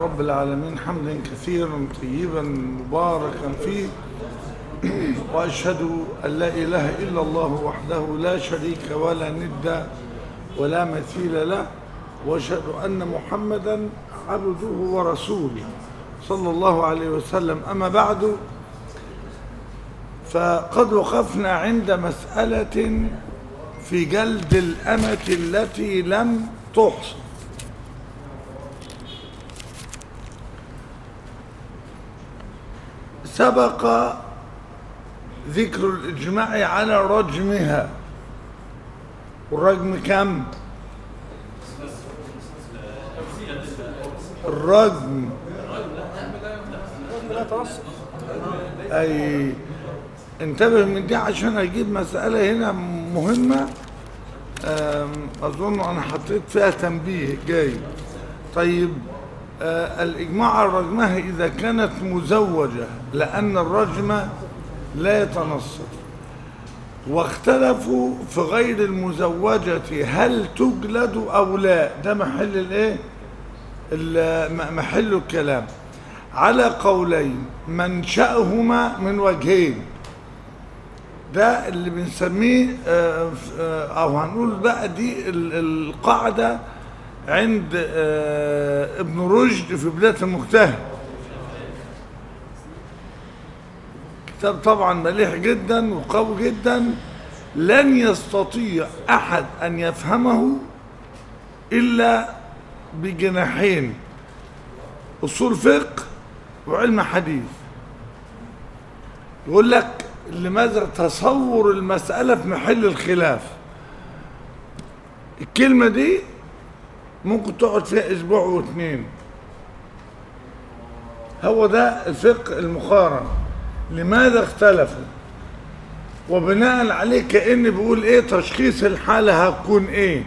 رب العالمين حمدا كثيرا طيبا مباركا فيه، وأشهد أن لا إله إلا الله وحده لا شريك ولا ند ولا مثيل له، وأشهد أن محمدا عبده ورسوله صلى الله عليه وسلم. أما بعد، فقد وقفنا عند مسألة في جلد الأمة التي لم تحصن. سبق ذكر الإجماع على رجمها، والرجم كم؟ الرجم أي انتبه من دي عشان أجيب مسألة هنا مهمة، أظن أنا حطيت فيها تنبيه جاي. طيب، الإجماع على رجمها إذا كانت مزوجة، لأن الرجم لا يتنصر. واختلفوا في غير المزوجة هل تجلد أو لا. ده محل الايه؟ محل الكلام على قولين منشأهما من وجهين. ده اللي بنسميه أو هنقول بقى دي القاعدة عند ابن رشد في بداية المجتهد. كتاب طبعا مليح جدا وقوي جدا، لن يستطيع أحد أن يفهمه إلا بجناحين: أصول فقه وعلم حديث. يقول لك لماذا تصور المسألة في محل الخلاف. الكلمة دي ممكن تقعد فيها أسبوع واثنين. هو ده الفقه المقارن. لماذا اختلفوا؟ وبناء عليه كأن بيقول ايه تشخيص الحالة هتكون ايه.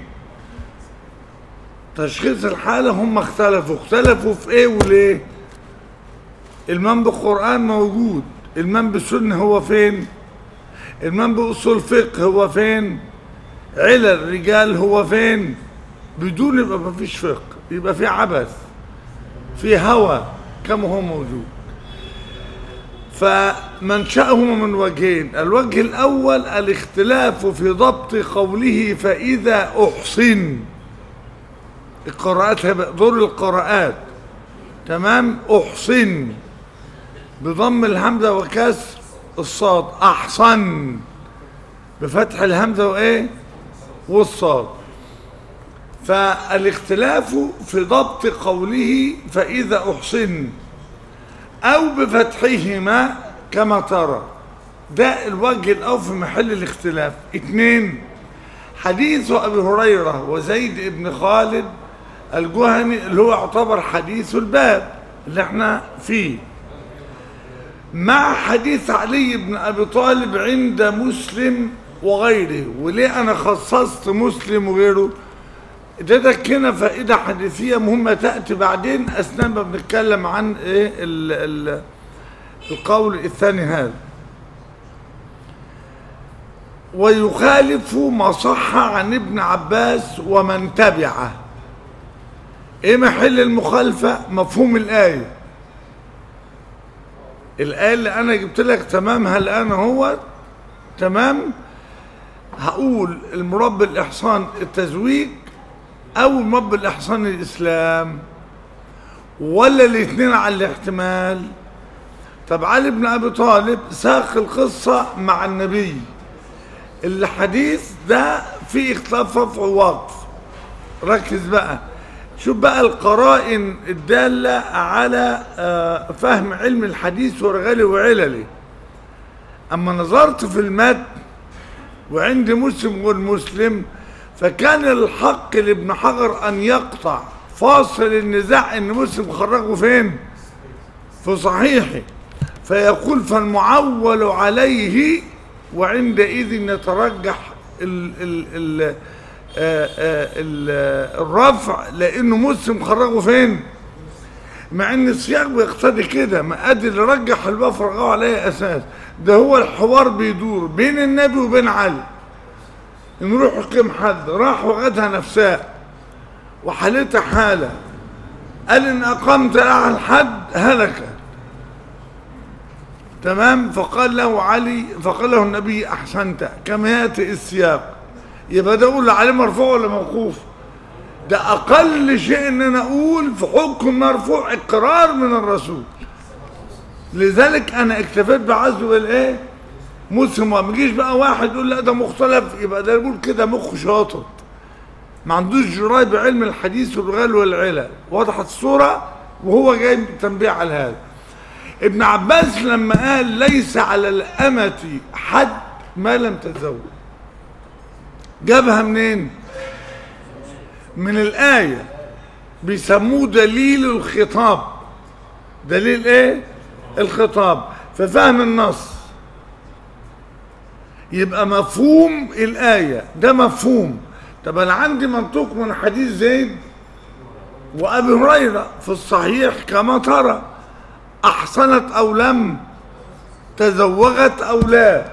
تشخيص الحالة هم اختلفوا في ايه وليه. المام بالقرآن موجود، المام بالسنة هو فين؟ المام بأصول فقه هو فين؟ علل رجال هو فين؟ بدون يبقى مفيش فقه، يبقى في عبث، في هوى كما هو موجود. فمنشأهما من وجهين: الوجه الأول الاختلاف في ضبط قوله فإذا أحصن. القراءات دور القراءات تمام. أحصن بضم الهمزة وكسر الصاد، أحصن بفتح الهمزة وإيه والصاد. فالاختلاف في ضبط قوله فإذا أحصن أو بفتحهما كما ترى. ده الوجه الأول في محل الاختلاف. اثنين، حديث أبي هريرة وزيد بن خالد الجهني اللي هو يعتبر حديث الباب اللي احنا فيه، مع حديث علي بن أبي طالب عند مسلم وغيره. وليه أنا خصصت مسلم وغيره؟ ده كنا فائدة حديثية مهمة تأتي بعدين أثناء ما بنتكلم عن إيه القول الثاني هذا. ويخالف ما صح عن ابن عباس ومن تبعه. إيه محل المخالفة؟ مفهوم الآية. الآية اللي أنا جبت لك تمامها الآن هو تمام. هقول المراد بالإحصان التزويج أو المراد بالإحصان الإسلام، ولا الاثنين على الاحتمال. طب علي بن أبي طالب ساق القصة مع النبي. الحديث ده فيه اختلاف رفع ووقف. ركز بقى، شوف بقى القرائن الدالة على فهم علم الحديث ورجاله وعلله. أما نظرت في المتن وعند مسلم والمسلم، فكان الحق لابن حجر أن يقطع فاصل النزاع إن مسلم خرجه فين؟ في صحيحه، فيقول فالمعول عليه، وعندئذ يترجح الرفع لأنه مسلم خرجه فين؟ مع ان السياق بيقتضي كده، ما ادي اللي رجح الباب فرجعه عليه اساس. ده هو الحوار بيدور بين النبي وبين علي. نروح يقيم حد، راح وغدها نفسها وحالتها حالة، قال إن أقمت لها الحد هلك. تمام. فقال له النبي أحسنت، كما يأتي السياق. يبقى ده أقول عليه مرفوع ولا موقوف؟ ده أقل شيء إن أنا أقول في حكم مرفوع إقرار من الرسول. لذلك أنا اكتفيت بعزو الإيه؟ مسلم. وما يجيش بقى واحد يقول لا ده مختلف، يبقى ده يقول كده مخه شاطط، ما عندوش جراي بعلم الحديث والغل والعلل. وضحت الصورة؟ وهو جاي تنبيه على هذا. ابن عباس لما قال ليس على الأمة حد ما لم تتزوج، جابها منين؟ من الآية، بيسموه دليل الخطاب. دليل ايه؟ الخطاب. ففهم النص يبقى مفهوم الآية ده مفهوم. طب أنا عندي منطوق من حديث زيد وأبي هريرة في الصحيح كما ترى، أحصنت أو لم، تزوجت أو لا،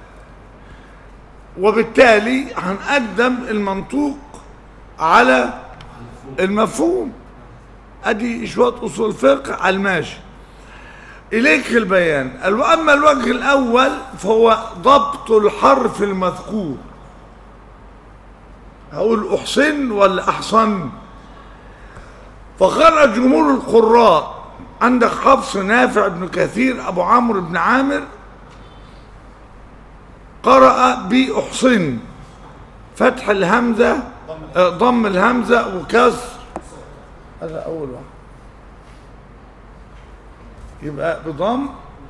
وبالتالي هنقدم المنطوق على المفهوم. أدي شوية أصول فقه على الماشي. إليك البيان. وأما الوجه الأول فهو ضبط الحرف المذكور. هقول أحسن ولا أحصن؟ فخرج جمهور القراء، عندك حفص، نافع، ابن كثير، أبو عمرو بن عامر، قرأ بأحصن، فتح الهمزة، ضم الهمزة وكسر. هذا أول واحد، يبقى بضم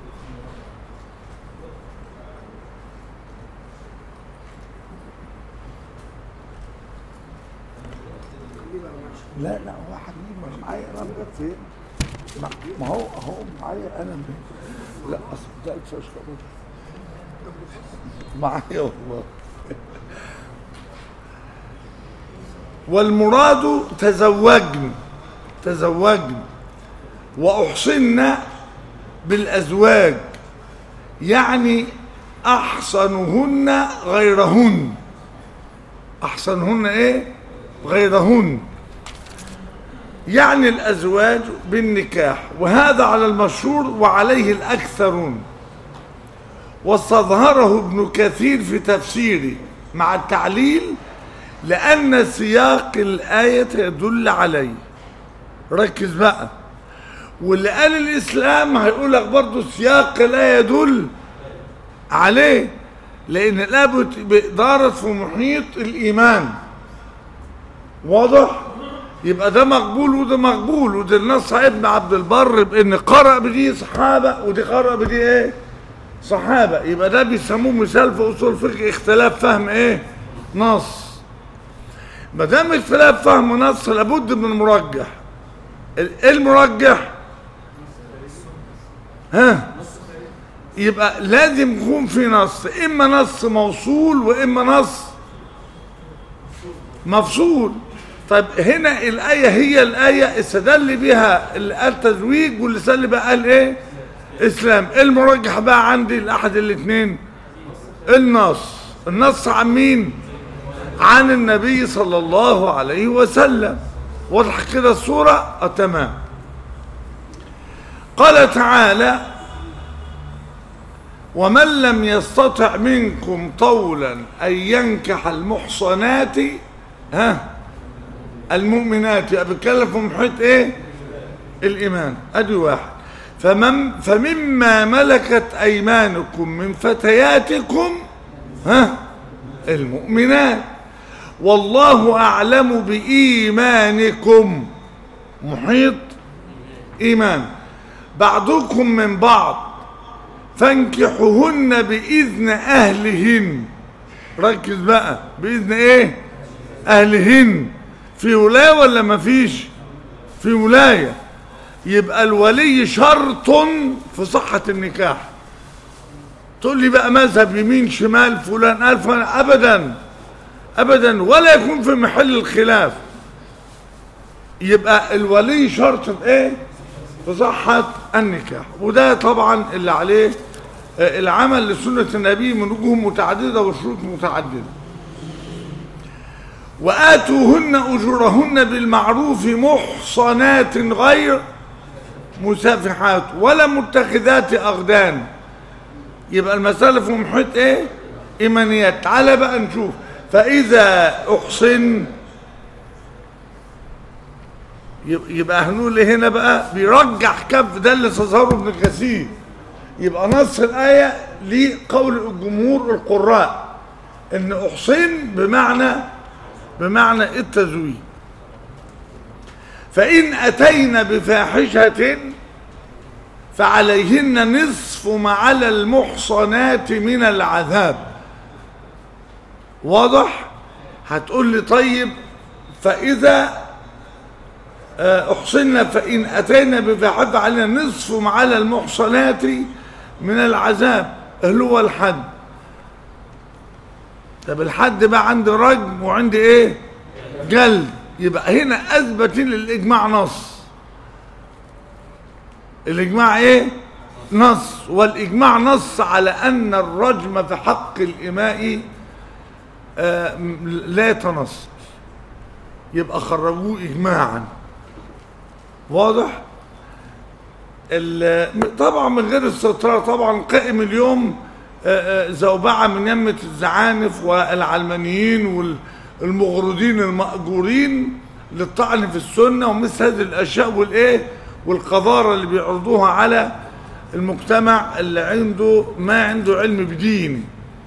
لا واحد مش معايا انا بجد فين؟ ما هو معايا انا لا اصل ده الفشخ معايا والله. والمراد تزوجن وأحصن بالأزواج، يعني أحصنهن غيرهن. أحصنهن إيه؟ غيرهن، يعني الأزواج بالنكاح. وهذا على المشهور وعليه الأكثرون، واستظهره ابن كثير في تفسيره مع التعليل لأن سياق الآية يدل عليه. ركز بقى. واللي قال الإسلام هيقول لك برضه سياق الآية يدل عليه، لأن الآية دارت في محيط الإيمان. واضح؟ يبقى ده مقبول وده مقبول. وده النص ابن عبد البر بأن قرأ بدي صحابة ودي قرأ بدي إيه؟ صحابة. يبقى ده بيسموه مثال في أصول الفقه اختلاف فهم إيه؟ نص. ما دام اختلاف فهم نص لابد من المرجح. ايه المرجح؟ يبقى لازم يكون في نص، اما نص موصول واما نص مفصول. طيب هنا الآية هي الآية استدل بها اللي قال تزويج واللي استدل بقى قال ايه؟ اسلام. ايه المرجح بقى عندي لأحد الاثنين؟ النص عن مين؟ عن النبي صلى الله عليه وسلم. واضح كده الصورة؟ تمام. قال تعالى ومن لم يستطع منكم طولا أن ينكح المحصنات المؤمنات، يبقى بيتكلم في محيط ايه؟ الإيمان. ادي واحد. فمما ملكت أيمانكم من فتياتكم المؤمنات والله أعلم بإيمانكم، محيط إيمان، بعضكم من بعض، فانكحوهن بإذن أهلهن. ركز بقى، بإذن إيه؟ أهلهن. في ولاية ولا ما فيش؟ في ولاية. يبقى الولي شرط في صحة النكاح. تقول لي بقى مذهب يمين شمال فلان ألف، أبدا ولا يكون في محل الخلاف. يبقى الولي شرط في إيه؟ في صحة النكاح. وده طبعا اللي عليه العمل لسنة النبي من وجوه متعددة وشروط متعددة. وآتوهن أجورهن بالمعروف محصنات غير مسافحات ولا متخذات أخدان. يبقى المسألة في محيط ايه؟ إيمانيات. تعالى بقى نشوف. فإذا أحصن يبقى هنقول ايه هنا بقى؟ بيرجح كف ده اللي استظهره ابن كثير. يبقى نص الآية لقول الجمهور القراء ان أحصن بمعنى التزويج. فإن أتينا بفاحشة فعليهن نصف ما على المحصنات من العذاب. واضح؟ هتقول لي طيب فإذا أحصن فإن أتينا بفاحشة علينا نصف ما على المحصنات من العذاب اللي هو الحد. طب الحد بقى عندي رجم وعندي ايه؟ جلد. يبقى هنا اثبت للاجماع نص. الاجماع ايه؟ نص. والاجماع نص على ان الرجم في حق الاماء لا يتنص. يبقى خرجوه اجماعا. واضح؟ طبعا من غير استطرار. طبعا قائم اليوم زوبعة من يمة الزعانف والعلمانيين والمغردين المأجورين للطعن في السنة ومثل هذه الأشياء والإيه والقذارة اللي بيعرضوها على المجتمع اللي عنده ما عنده علم بديني.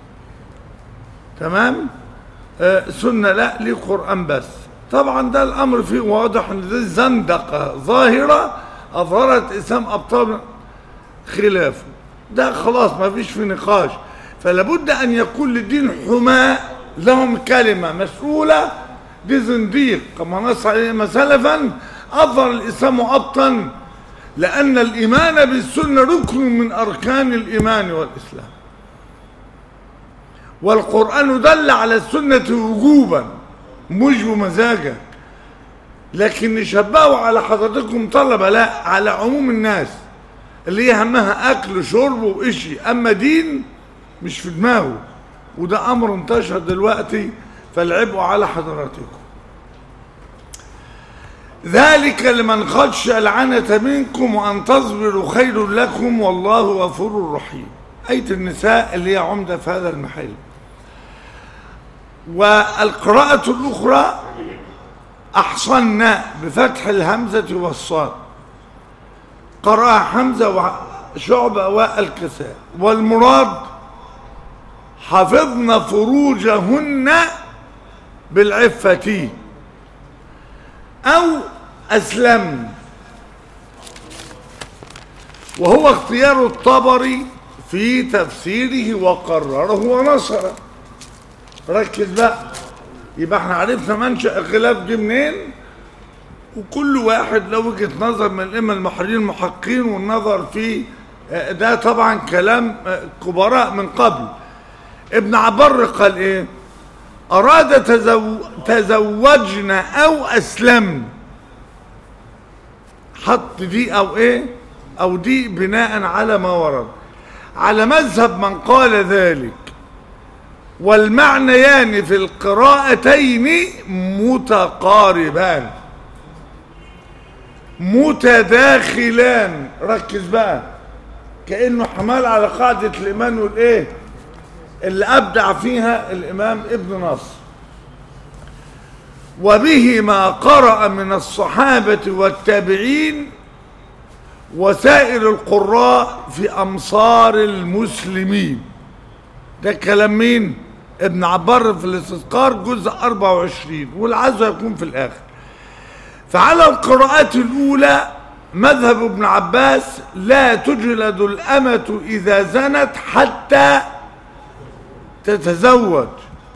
تمام؟ سنة لا ليه قرآن بس. طبعا ده الأمر فيه واضح ان دي زندقة ظاهرة أظهرت إسلام أبطال خلافه. ده خلاص ما فيش في نقاش. فلابد أن يكون للدين حماة لهم كلمة مسؤولة. دي زنديق كما نص عليه سلفا أظهر الإسلام أبطا لأن الإيمان بالسنة ركن من أركان الإيمان والإسلام. والقرآن دل على السنة وجوبا مش بمزاجك. لكن نشبهه على حضرتكم طلبة لا على عموم الناس اللي هي همها أكل شرب وإشي. أما دين مش في دماغه. وده أمر انتشر دلوقتي فالعبوا على حضراتكم. ذلك لمن خشي العنة منكم وأن تصبروا خير لكم والله غفور رحيم. آية النساء اللي هي عمدة في هذا المحل. والقراءة الأخرى أحصن بفتح الهمزة والصاد. قرأ حمزة وشعبة والكساء. والمراد حفظن فروجهن بالعفة أو أسلمن. وهو اختيار الطبري في تفسيره وقرره ونصره. ركز بقى. يبقى احنا عرفنا منشأ الخلاف دي منين. وكل واحد له وجهة نظر من الأئمة المحررين المحققين والنظر في ده طبعا كلام كبراء من قبل. ابن عبر قال ايه؟ أراد تزوجنا أو أسلم. حط دي أو ايه أو دي بناء على ما ورد على مذهب من قال ذلك. والمعنيان في القراءتين متقاربان متداخلان. ركز بقى. كأنه حمال على قاعدة الإيمان والإيه اللي أبدع فيها الإمام ابن نصر. وبه ما قرأ من الصحابة والتابعين وسائر القراء في أمصار المسلمين. ده كلام مين؟ ابن عبر في الاستذكار جزء 24 والعزو يكون في الآخر. فعلى القراءات الأولى مذهب ابن عباس لا تجلد الأمة إذا زنت حتى تتزوج.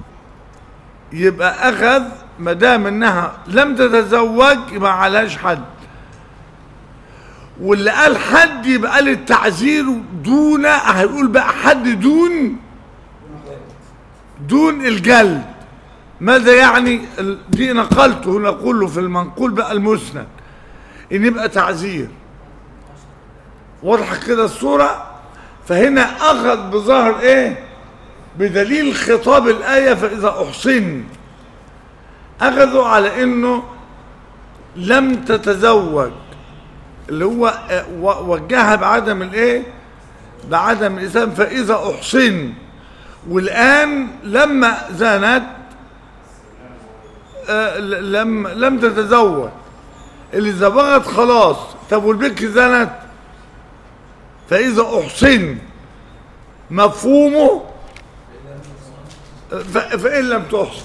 يبقى أخذ مدام إنها لم تتزوج يبقى عليهاش حد. واللي قال حد يبقى قال التعزير دون هيقول بقى حد دون الجلد. ماذا يعني؟ دي نقلته نقوله في المنقول بقى المسند ان يبقى تعزير. واضحه كده الصوره. فهنا اخذ بظاهر ايه؟ بدليل خطاب الايه فاذا احصن أخذوا على إنه لم تتزوج، اللي هو وجهها بعدم الإيه؟ بعدم الإسلام. فإذا أحصن، والآن لما زانت لم تتزوج، اللي زوجت خلاص. طب والبكر زانت، فإذا أحصن مفهومه فإن لم تحصن.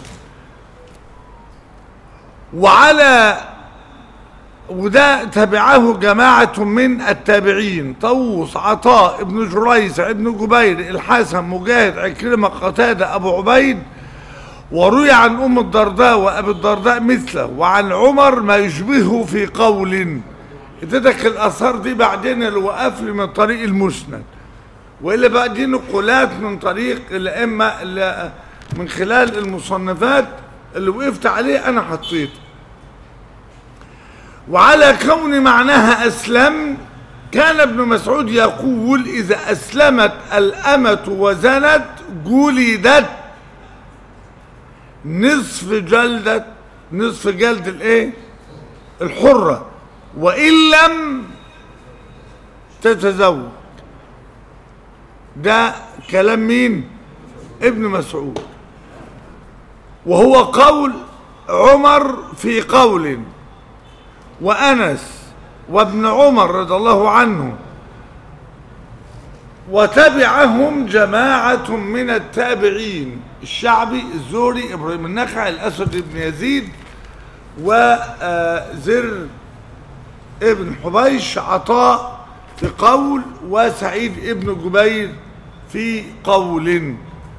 وده تبعه جماعة من التابعين: طاووس، عطاء، ابن جريس، ابن جبير، الحسن، مجاهد، عكرمة، قتادة، أبو عبيد. وروي عن أم الدرداء وأبي الدرداء مثله، وعن عمر ما يشبهه في قول. ادتك الآثار دي بعدين اللي وقف لي من طريق المسند، وإلا بقى دي نقولات من طريق الأئمة من خلال المصنفات اللي وقفت عليه أنا حطيته. وعلى كون معناها أسلم، كان ابن مسعود يقول: إذا أسلمت الأمة وزنت جلدت نصف جلد الإيه؟ الحرة، وإن لم تتزوج. ده كلام مين؟ ابن مسعود. وهو قول عمر في قول، وأنس وابن عمر رضي الله عنه، وتبعهم جماعة من التابعين: الشعبي، الزهري، إبراهيم النخعي، الأسود بن يزيد، وزر ابن حبيش، عطاء في قول، وسعيد ابن جبير في قول.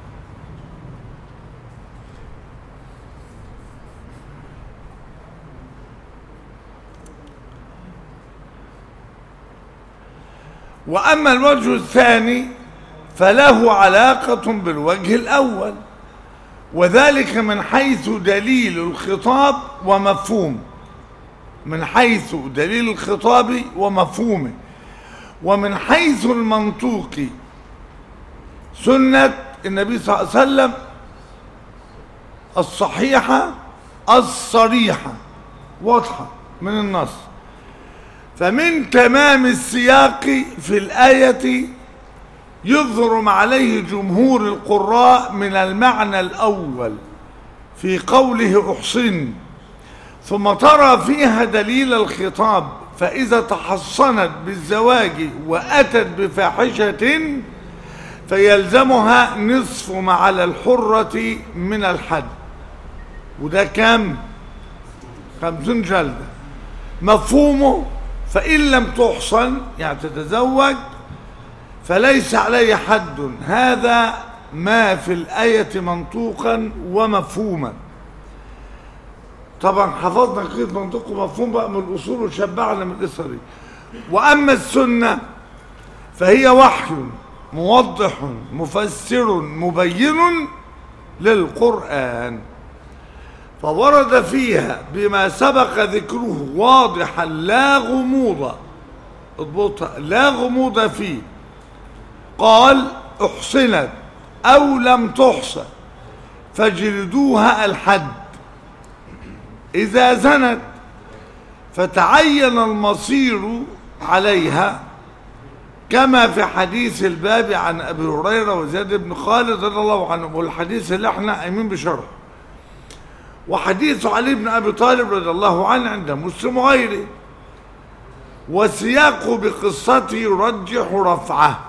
وأما الوجه الثاني فله علاقة بالوجه الأول، وذلك من حيث دليل الخطاب ومفهومه، من حيث دليل الخطاب ومفهومه، ومن حيث المنطوق سنة النبي صلى الله عليه وسلم الصحيحة الصريحة واضحة من النص. فمن تمام السياق في الآية يظهر ما عليه جمهور القراء من المعنى الأول في قوله أحصن، ثم ترى فيها دليل الخطاب، فإذا تحصنت بالزواج وأتت بفاحشة فيلزمها نصف ما على الحرة من الحد. وده كام؟ 50 جلدة. مفهومه: فإن لم تحصن يعني تتزوج فليس عليه حد. هذا ما في الآية منطوقا ومفهوما. طبعا حفظنا كيف منطق ومفهوم بقى من الأصول وشبعنا من الإسري. وأما السنة فهي وحي موضح مفسر مبين للقرآن، فورد فيها بما سبق ذكره واضحا لا غموض، اضبطها، لا غموض فيه. قال: احصنت أو لم تحصن فجلدوها الحد. إذا زنت فتعين المصير عليها، كما في حديث الباب عن أبي هريرة وزيد بن خالد رضي الله عنه، والحديث اللي احنا قايمين بشرحه، وحديث علي بن أبي طالب رضي الله عنه عند مسلم وغيره، وسياقه بقصته يرجح رفعه.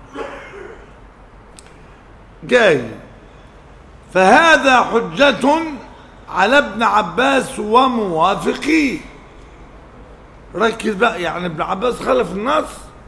جاي: فهذا حجة على ابن عباس وموافقيه. ركز بقى، يعني ابن عباس خلف النص.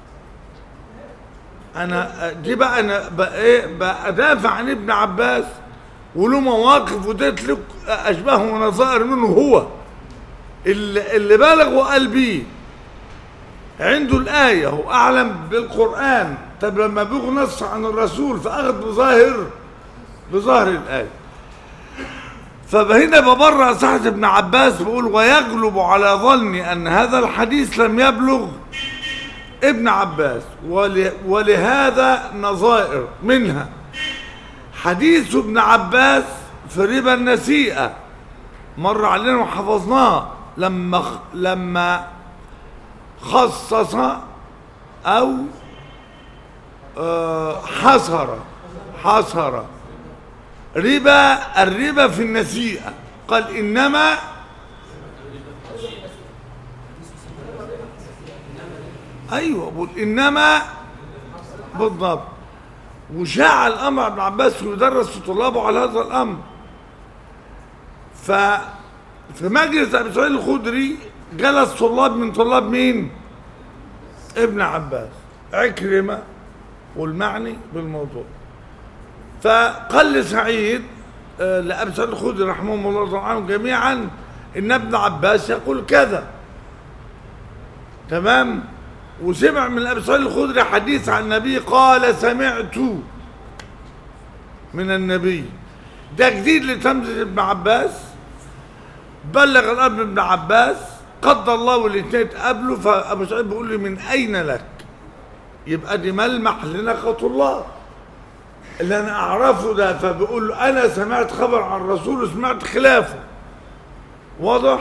انا دي بقى انا بقى ايه بقى ادافع عن ابن عباس وله مواقف وديت لك اشباه ونظائر منه، هو اللي بالغ وقال بيه، عنده الآية، هو أعلم بالقرآن. طب لما بيغ نص عن الرسول فأخذ بظاهر الآية. فهنا ببرأ صحة ابن عباس، بقول: ويغلب على ظني أن هذا الحديث لم يبلغ ابن عباس، ولهذا نظائر، منها حديث ابن عباس في ربا النسيئة مر علينا وحفظناه لما خصص او حصر الربا في النسيئة، قال انما ايوه بقول انما بالضبط. وشاع الامر ابن عباس ويدرس طلابه على هذا الامر. ففي مجلس ابي سعيد الخدري جلس طلاب من طلاب مين؟ ابن عباس، عكرمه والمعني بالموضوع. فقال لسعيد لابي سعيد الخدري رحمهم الله عنهم جميعا ان ابن عباس يقول كذا، تمام؟ وسمع من ابي سعيد الخدري حديث عن النبي قال سمعت من النبي. ده جديد لتمثيل ابن عباس، بلغ الامر ابن عباس، قدر الله والاثنين اتقابلوا. فابو سعيد بيقول لي من اين لك؟ يبقى دي ملمح لنقة الله اللي انا اعرفه ده. فبيقول له انا سمعت خبر عن الرسول وسمعت خلافه. واضح؟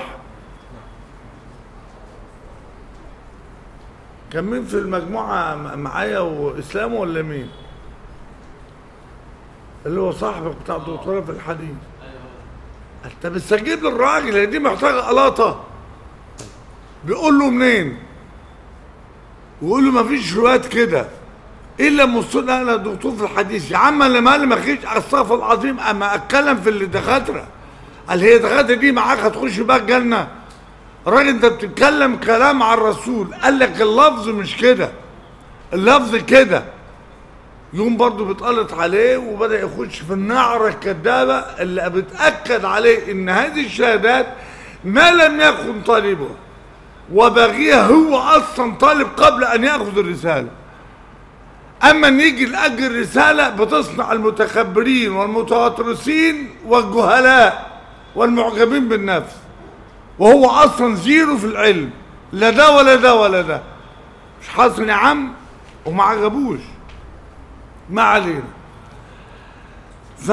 كان مين في المجموعة معايا وإسلام ولا مين؟ اللي هو صاحبك بتاع الدكتوراه في الحديث. انت بتستجيب للراجل، دي محتاجة قلاطة. بيقول له منين؟ ويقول له مفيش روايات كده الا مصطلح انا دكتور في الحديث. يا عم انا مالي ما اخيش استغفر العظيم اما اتكلم في اللي دكاتره. قال هي دكاتره دي معاك هتخش بقى الجنه؟ الراجل انت بتتكلم كلام عن الرسول، قال لك اللفظ مش كده، اللفظ كده. يوم برضه بيتقلط عليه وبدأ يخش في النعرة الكذابة اللي بتأكد عليه ان هذه الشهادات ما لم يكن طالبها وبغيها هو اصلا طالب قبل ان يأخذ الرسالة. اما ان يجي لاجل الرسالة بتصنع المتكبرين والمتغطرسين والجهلاء والمعجبين بالنفس، وهو اصلا زيرو في العلم، لا ده ولا ده ولا ده. مش حاصل يا عم؟ وما عجبوش. ما علينا. ف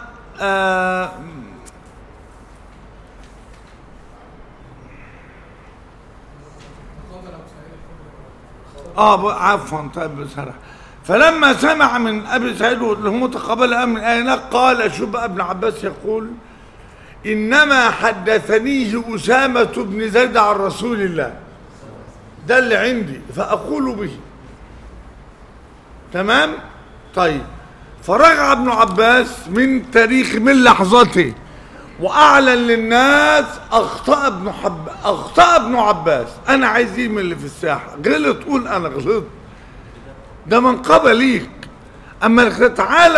عفوا طيب بصراحة. فلما سمع من ابي سعيد اللي هو تقبل امر الايه قال شوف ابن عباس يقول انما حدثنيه اسامه بن زيد عن رسول الله، ده اللي عندي فاقول به. تمام؟ طيب. فرجع ابن عباس من تاريخ من لحظته واعلن للناس اخطا ابن عباس. انا عايز من اللي في الساحه غلط قول انا غلطت، ده منقبه ليك. اما تعالى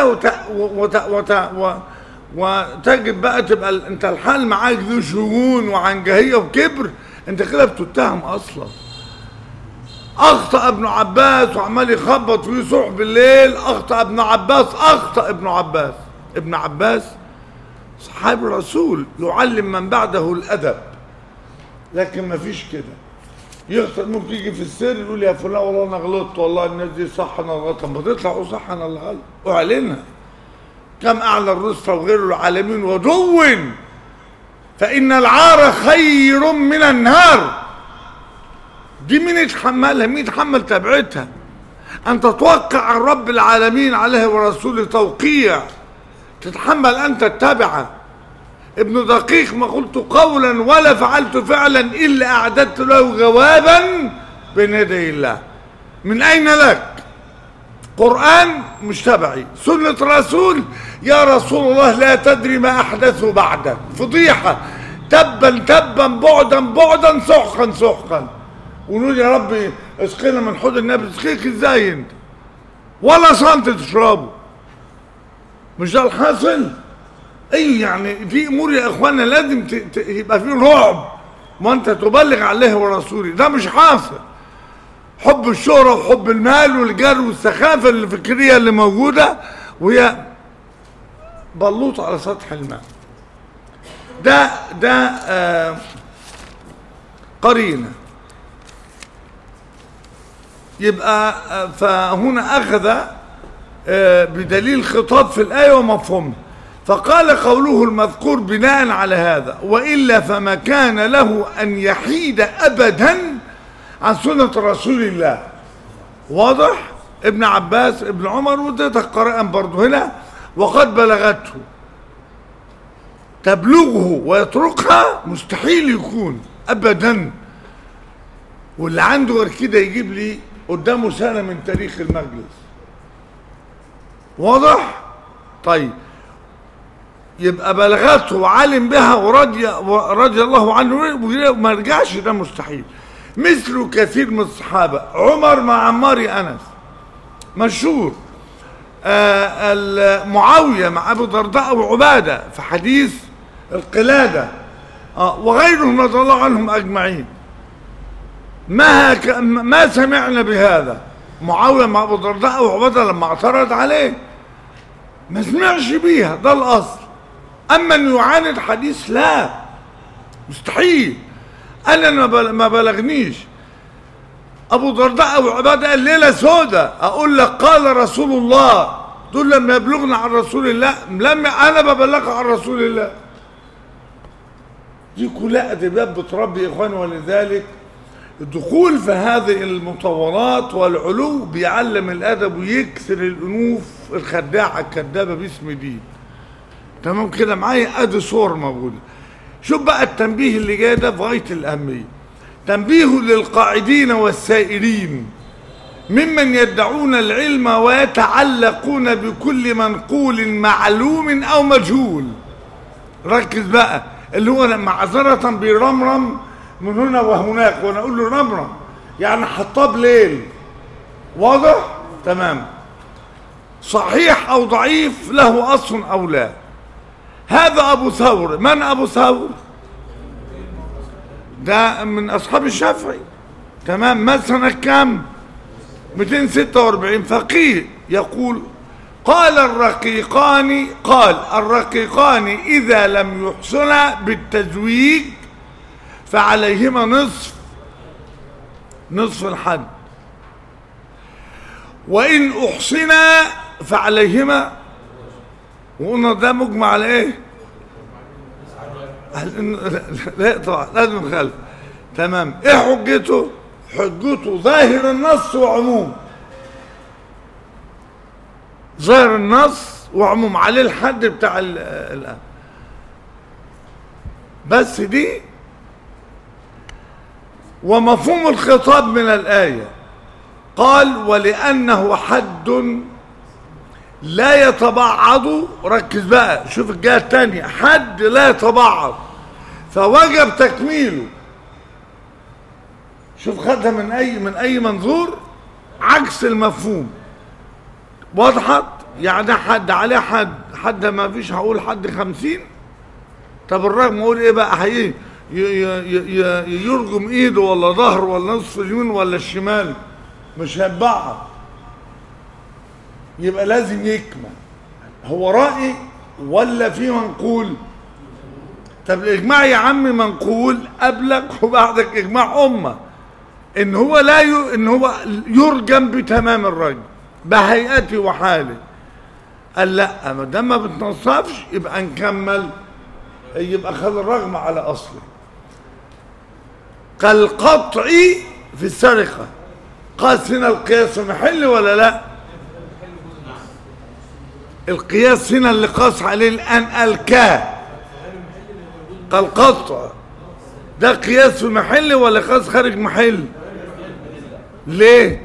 وتجد بقى تبقى انت الحال معاك ذو شجون وعنجهيه وكبر، انت كده بتتهم اصلا. اخطا ابن عباس وعمال يخبط فيه صبح بالليل. اخطا ابن عباس. ابن عباس صحابي الرسول يعلم من بعده الادب، لكن ما فيش كده. يخطئ ممكن يجي في السر يقول يا فلان والله انا غلطت، والله الناس دي صح انا غلط. ما تطلع صح انا اللي غلط واعلنها. كم اعلى الرسل وغير العالمين ودون فان العار خير من النار. دي مين يتحملها؟ مين يتحمل تبعتها؟ ان تتوقع عن رب العالمين عليه ورسوله توقيع تتحمل انت التبعه. ابن دقيق ما قلت قولا ولا فعلت فعلا الا اعددت له جوابا بين يدي الله. من اين لك؟ قرآن مش تبعي، سنة رسول يا رسول الله لا تدري ما احدثه بعدك، فضيحة، تبا بعدا سحقا. ونقول يا ربي اسقينا من حوض النبي. تسقيك ازاي انت؟ ولا صنت تشربه. مش ده الحاصل؟ اي يعني دي امور يا اخوانا لازم يبقى فيه رعب ما انت تبلغ عليه ورسوله. ده مش حاصل. حب الشهرة وحب المال والجر والسخافة الفكرية اللي موجودة وهي بلوط على سطح الماء. ده قرينة. يبقى فهنا أخذ بدليل خطاب في الآية ومفهومها. فقال قوله المذكور بناء على هذا: وإلا فما كان له أن يحيد أبدا عن سنة رسول الله. واضح؟ ابن عباس ابن عمر وديتك قراءة برضه هنا: وقد بلغته. تبلغه ويتركها مستحيل يكون أبدا. واللي عنده غير كده يجيب لي قدامه سنة من تاريخ المجلس. واضح؟ طيب، يبقى بلغته وعلم بها ورضي الله عنه وما رجعش، ده مستحيل. مثل كثير من الصحابة: عمر مع عمار أنس مشهور، معاوية مع أبو درداء وعبادة في حديث القلادة، وغيرهم رضي الله عنهم أجمعين. ما سمعنا بهذا. معاوية مع أبو درداء وعبادة لما اعترض عليه ما سمعش بيها، ده الأصل. أما أن يعاند حديث لا، مستحيل. أنا ما بلغنيش أبو درداء وعبادة الليلة سودة أقول لك قال رسول الله، دول لما يبلغنا عن رسول الله، لما أنا ببلغ عن رسول الله. دي كلها أدبيات بتربي إخواني. ولذلك الدخول في هذه المطورات والعلو بيعلم الأدب ويكسر الأنوف الخداعة الكذابة باسم دين. تمام كده معايا؟ أدي صور موجودة. شوف بقى التنبيه اللي جاي ده في غاية الأهمية: تنبيه للقاعدين والسائرين ممن يدعون العلم ويتعلقون بكل منقول معلوم أو مجهول. ركز بقى، اللي هو معذرة بيرمرم من هنا وهناك، وانا اقول له رمرم يعني حطاب ليل. واضح؟ تمام. صحيح او ضعيف، له اصل او لا. هذا ابو ثور. من ابو ثور؟ ده من اصحاب الشافعي. تمام. مات سنة كام؟ 246. فقيه يقول: قال الرقيقان إذا لم يحصنا بالتزويج فعليهما نصف الحد، وإن أحصنا فعليهما. وقلنا ده مجمع على إيه؟ لا طبعا لازم نخالف. تمام. إيه حجته؟ حجته ظاهر النص وعموم. ظاهر النص وعموم عليه الحد بتاع الآن. بس دي ومفهوم الخطاب من الآية. قال: ولأنه حد لا يتبعض. ركز بقى، شوف الجهة الثانية: حد لا يتبعض فوجب تكميله. شوف خدها من أي منظور، عكس المفهوم. وضحت؟ يعني حد عليه حد ما فيش. هقول حد 50. طب الرقم اقول ايه بقى؟ هي يرجم ايده ولا ظهر ولا نصف اليمين ولا الشمال؟ مش هيتبعض. يبقى لازم يكمل. هو رأي ولا في منقول؟ طب الاجماع يا عمي منقول قبلك وبعدك اجماع امه ان هو ان هو يرجم بتمام الرجم بهيئته وحاله. قال لا، ما دام ما بتنصفش يبقى نكمل، يبقى خد الرغم على اصله. كالقطع في السرقه. قاس هنا القياس محل ولا لا؟ القياس هنا اللي قاس عليه الان الكا كالقطع، ده قياس في محل ولا قياس خارج محل؟ ليه؟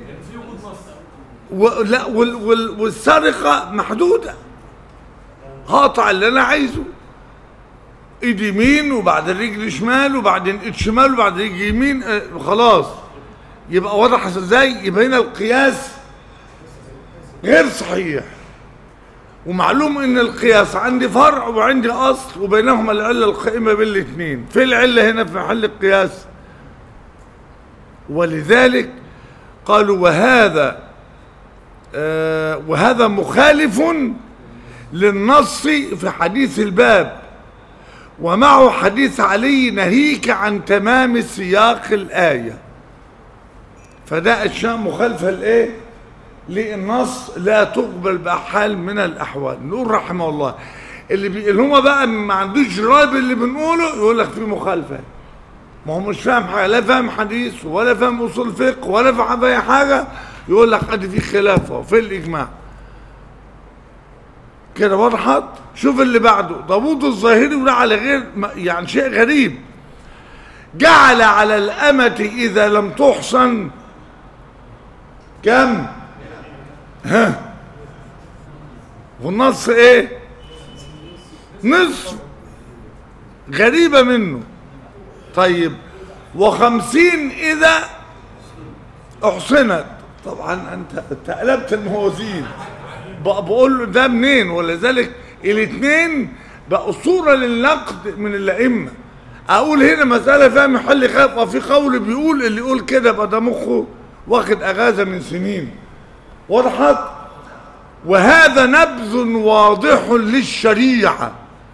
لا، والسرقة محدودة. هقطع اللي انا عايزه، ايد يمين وبعد الرجل شمال وبعدين ايد شمال وبعد رجل يمين، خلاص. يبقى واضح ازاي؟ يبقى هنا القياس غير صحيح. ومعلوم ان القياس عندي فرع وعندي اصل وبينهما العله القائمه بين الاثنين. في العله هنا في محل القياس. ولذلك قالوا وهذا مخالف للنص في حديث الباب، ومعه حديث علي نهيك عن تمام سياق الآية. فده أشياء مخالفة لإيه؟ للنص لا تقبل بحال من الأحوال. نقول رحمه الله: اللي هما بقى ما عندوش رايب اللي بنقوله يقول لك في مخالفه، ما هو مش فاهم حاجه، لا فاهم حديث ولا فاهم اصول فقه ولا فاهم اي حاجه، يقول لك ادي في خلاف في الاجماع. كده وضحت؟ شوف اللي بعده داوود الظاهري، وده على غير يعني شيء غريب، جعل على الأمة إذا لم تحصن كم؟ ها والنص ايه؟ نصف، غريبة منه. طيب 50 إذا أحصنت، طبعا أنت قلبت الموازين، بقول له ده منين؟ ولذلك الاثنين بقوا صورة للنقد من الأئمة. أقول هنا مسألة فيها محل خلاف، وفي قول بيقول اللي يقول كده بقى ده مخه واخد أغاثة من سنين. وضحت؟ وهذا نبذ واضح للشريعة.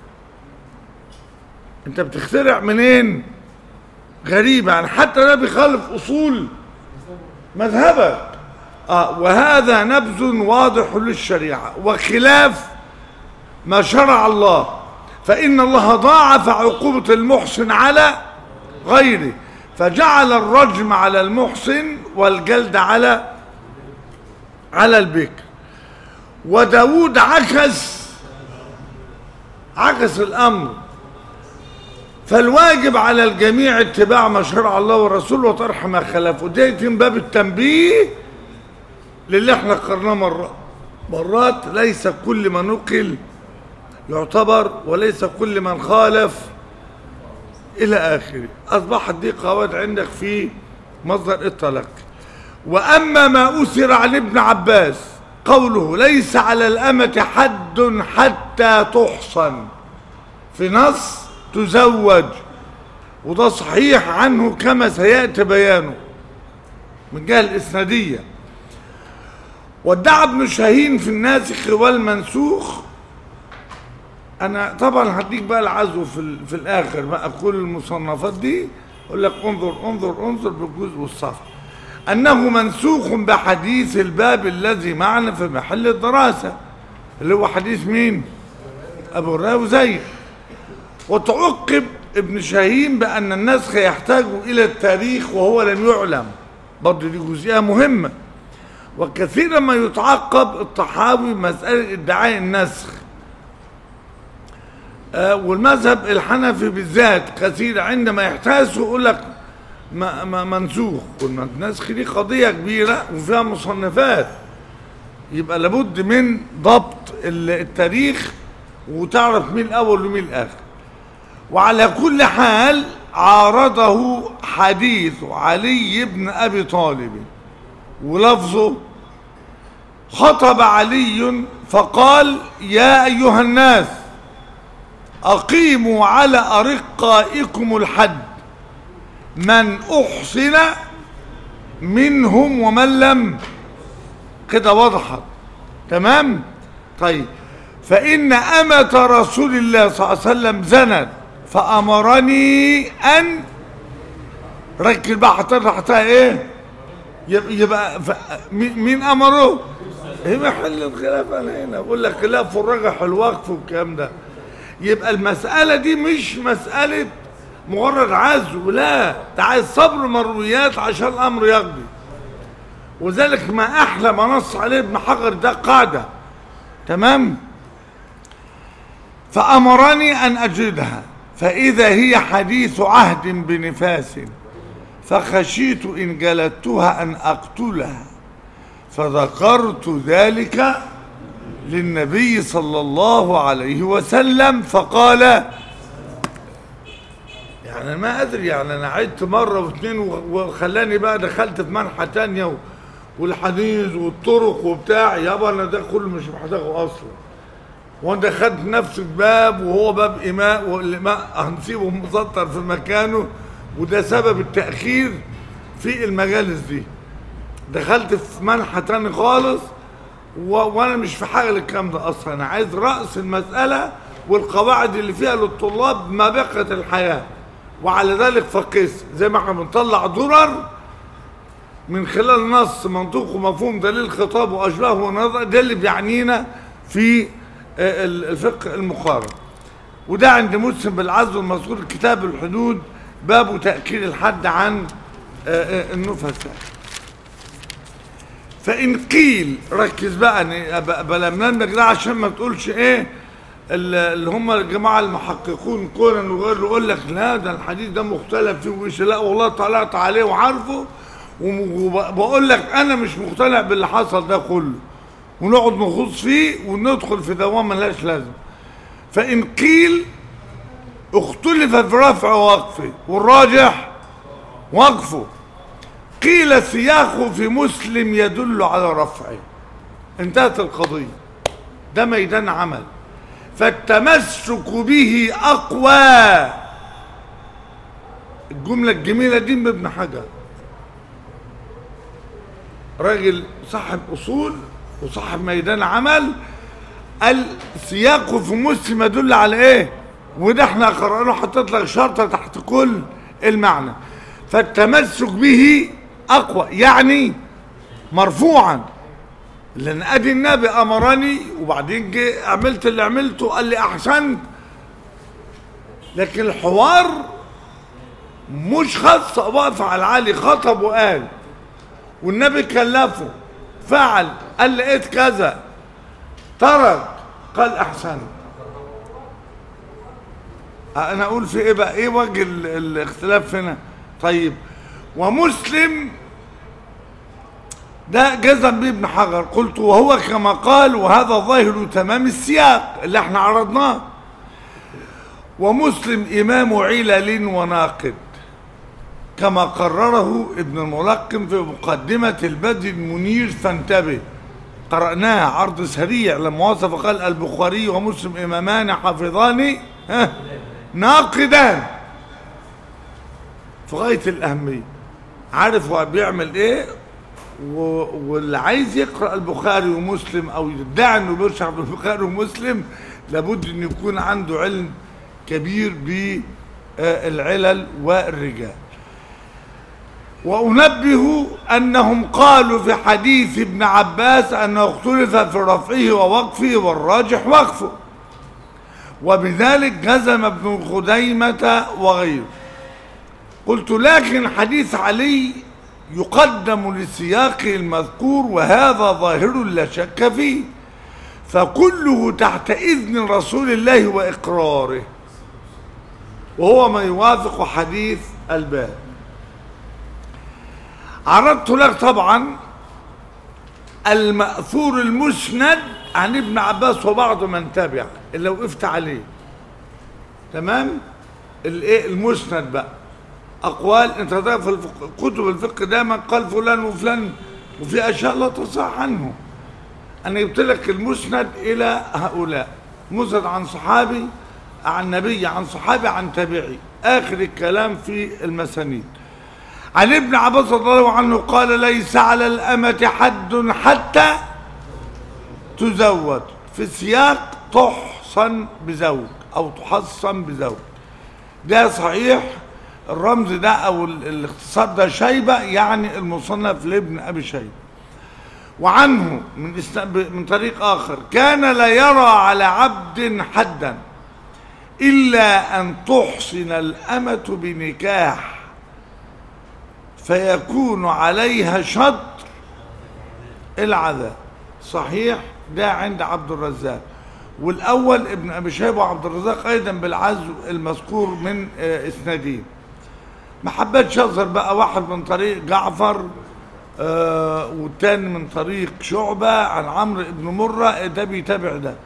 أنت بتخترع منين؟ غريبة، يعني حتى ده بيخالف أصول مذهبك. وهذا نبذ واضح للشريعة وخلاف ما شرع الله، فإن الله ضاعف عقوبة المحسن على غيره، فجعل الرجم على المحسن والجلد على البكر. وداود عكس الأمر، فالواجب على الجميع اتباع ما شرع الله ورسوله وطرح ما خلفه. ده يتم باب التنبيه للي احنا قرناه مرات، ليس كل ما نقل يعتبر، وليس كل من خالف إلى آخره. أصبحت دي قواعد عندك في مصدر التلقي. وأما ما أثر عن ابن عباس قوله ليس على الأمة حد حتى تحصن، في نص تزوج، وده صحيح عنه كما سيأتي بيانه من جهة الإسنادية. وادعى ابن شاهين في الناسخ والمنسوخ. أنا طبعا هديك بقى العزو في الآخر بقى كل المصنفات دي، أقول لك انظر بالجزء والصفحة، أنه منسوخ بحديث الباب الذي معنا في محل الدراسة، اللي هو حديث مين؟ أبو هريرة وزيد. وتعقب ابن شاهين بأن النسخ يحتاج إلى التاريخ وهو لم يعلم، برضه دي جزئية مهمة. وكثيرا ما يتعقب الطحاوي مسألة ادعاء النسخ، والمذهب الحنفي بالذات كثير عندما يحتاجوا يقول لك منسوخ. والنسخ دي قضية كبيرة وفيها مصنفات، يبقى لابد من ضبط التاريخ وتعرف مين الأول ومين الآخر. وعلى كل حال عارضه حديث علي بن أبي طالب، ولفظه خطب علي فقال يا أيها الناس أقيموا على أرقائكم الحد، من أحسن منهم ومن لم. كده وضحت تمام؟ طيب فإن أمة رسول الله صلى الله عليه وسلم زنت فأمرني أن ركز بقى حتى إيه يبقى مين أمره؟ هي محل الخلاف. أنا هنا بقول لك خلاف الرجح الوقف والكلام ده. يبقى المسألة دي مش مسألة مجرد عزو، لا، ده عايز صبر مرويات عشان الأمر يقضي. وذلك ما أحلى ما نص عليه ابن حجر، ده قاعدة تمام. فأمرني أن أجدها فإذا هي حديث عهد بنفاس، فخشيت إن جلدتها أن أقتلها، فذكرت ذلك للنبي صلى الله عليه وسلم فقال، يعني ما أدري، يعني أنا عدت مرة واثنين وخلاني بقى دخلت في منحة تانية والحديث والطرق وبتاع، يابا أنا ده كله مش محتاجه أصلا، وأنا خدت نفس الباب وهو باب إماء، والإماء هنسيبه مسطر في مكانه، وده سبب التأخير في المجالس دي. دخلت في منحة تاني خالص وانا مش في حاجه للكلام ده اصلا. انا عايز راس المساله والقواعد اللي فيها للطلاب ما بقت الحياه، وعلى ذلك فقس زي ما احنا بنطلع درر من خلال نص منطوق ومفهوم دليل خطاب واشباه ونظر، ده اللي بيعنينا في الفقه المقارن. وده عند مسلم بالعزو المذكور كتاب الحدود باب تأكيد الحد عن النفساء. فإن قيل ركز بقى بلا منك ده عشان ما تقولش ايه اللي هم الجماعة المحققون كونا وغيره يقول لك لا ده الحديث ده مختلف فيه وإيش. لا والله طلعت عليه وعارفه وبقول لك أنا مش مقتنع باللي حصل ده كله ونقعد نخوض فيه وندخل في دوام ملهاش لازمة. فإن قيل اختلف في رفع ووقفه والراجح وقفه. قيل سياقه في مسلم يدل على رفعه. انتهت القضية. ده ميدان عمل. فالتمسك به أقوى. الجملة الجميلة دي من ابن حجر، راجل صاحب أصول وصاحب ميدان عمل. السياق في مسلم يدل على ايه؟ وده احنا قرأناه حطيت لك شرطة تحت كل المعنى. فالتمسك به أقوى يعني مرفوعا، لأن أدي النبي أمرني وبعدين جه عملت اللي عملته قال لي أحسنت. لكن الحوار مش خاص واقف على العالي، خطب وقال والنبي كلفه فعل قال لقيت كذا ترك قال أحسنت. أنا أقول في إيه بقى؟ إيه وجه الاختلاف هنا؟ طيب ومسلم ده جزم به ابن حجر. قلت وهو كما قال وهذا ظاهر تمام السياق اللي احنا عرضناه. ومسلم إمام علل وناقد كما قرره ابن الملقن في مقدمة البدر المنير. فانتبه قرأناها عرض سريع لما وصف قال البخاري ومسلم إمامان حافظان ناقدان في غاية الأهمية. عارف هو بيعمل ايه؟ واللي عايز يقرأ البخاري ومسلم او يدعي انه بيرشح بالبخاري ومسلم لابد ان يكون عنده علم كبير بالعلل والرجال. وأنبه أنهم قالوا في حديث ابن عباس أنه اختلف في رفعه ووقفه والراجح وقفه، وبذلك جزم ابن خزيمة وغيره. قلت لكن حديث علي يقدم لسياقه المذكور وهذا ظاهر لا شك فيه، فكله تحت إذن رسول الله وإقراره، وهو ما يوافق حديث الباب. عرضت لك طبعا المأثور المسند عن ابن عباس وبعض من تبع اللي وقفت عليه، تمام؟ الايه المسند بقى اقوال انت تعرف في كتب الفقه دايما قال فلان وفلان وفي اشياء لا تصح عنه. انا جبت لك المسند الى هؤلاء، مسند عن صحابي عن نبي عن صحابي عن تابعي، اخر الكلام في المسانيد. عن ابن عباس رضي الله عنه قال ليس على الأمة حد حتى تزوج، في السياق تحصن بزوج أو تحصن بزوج. ده صحيح. الرمز ده أو الاختصار ده شيبة يعني المصنف لابن أبي شيبة. وعنه من طريق آخر كان لا يرى على عبد حدا إلا أن تحصن الأمة بنكاح فيكون عليها شطر العذاب. صحيح. ده عند عبد الرزاق، والأول ابن أبي شيبة وعبد الرزاق أيضا بالعزو المذكور من إسنادين. ما حبيتش أظهر بقى واحد من طريق جعفر والتاني من طريق شعبة عن عمرو بن مرة، ده بيتابع ده.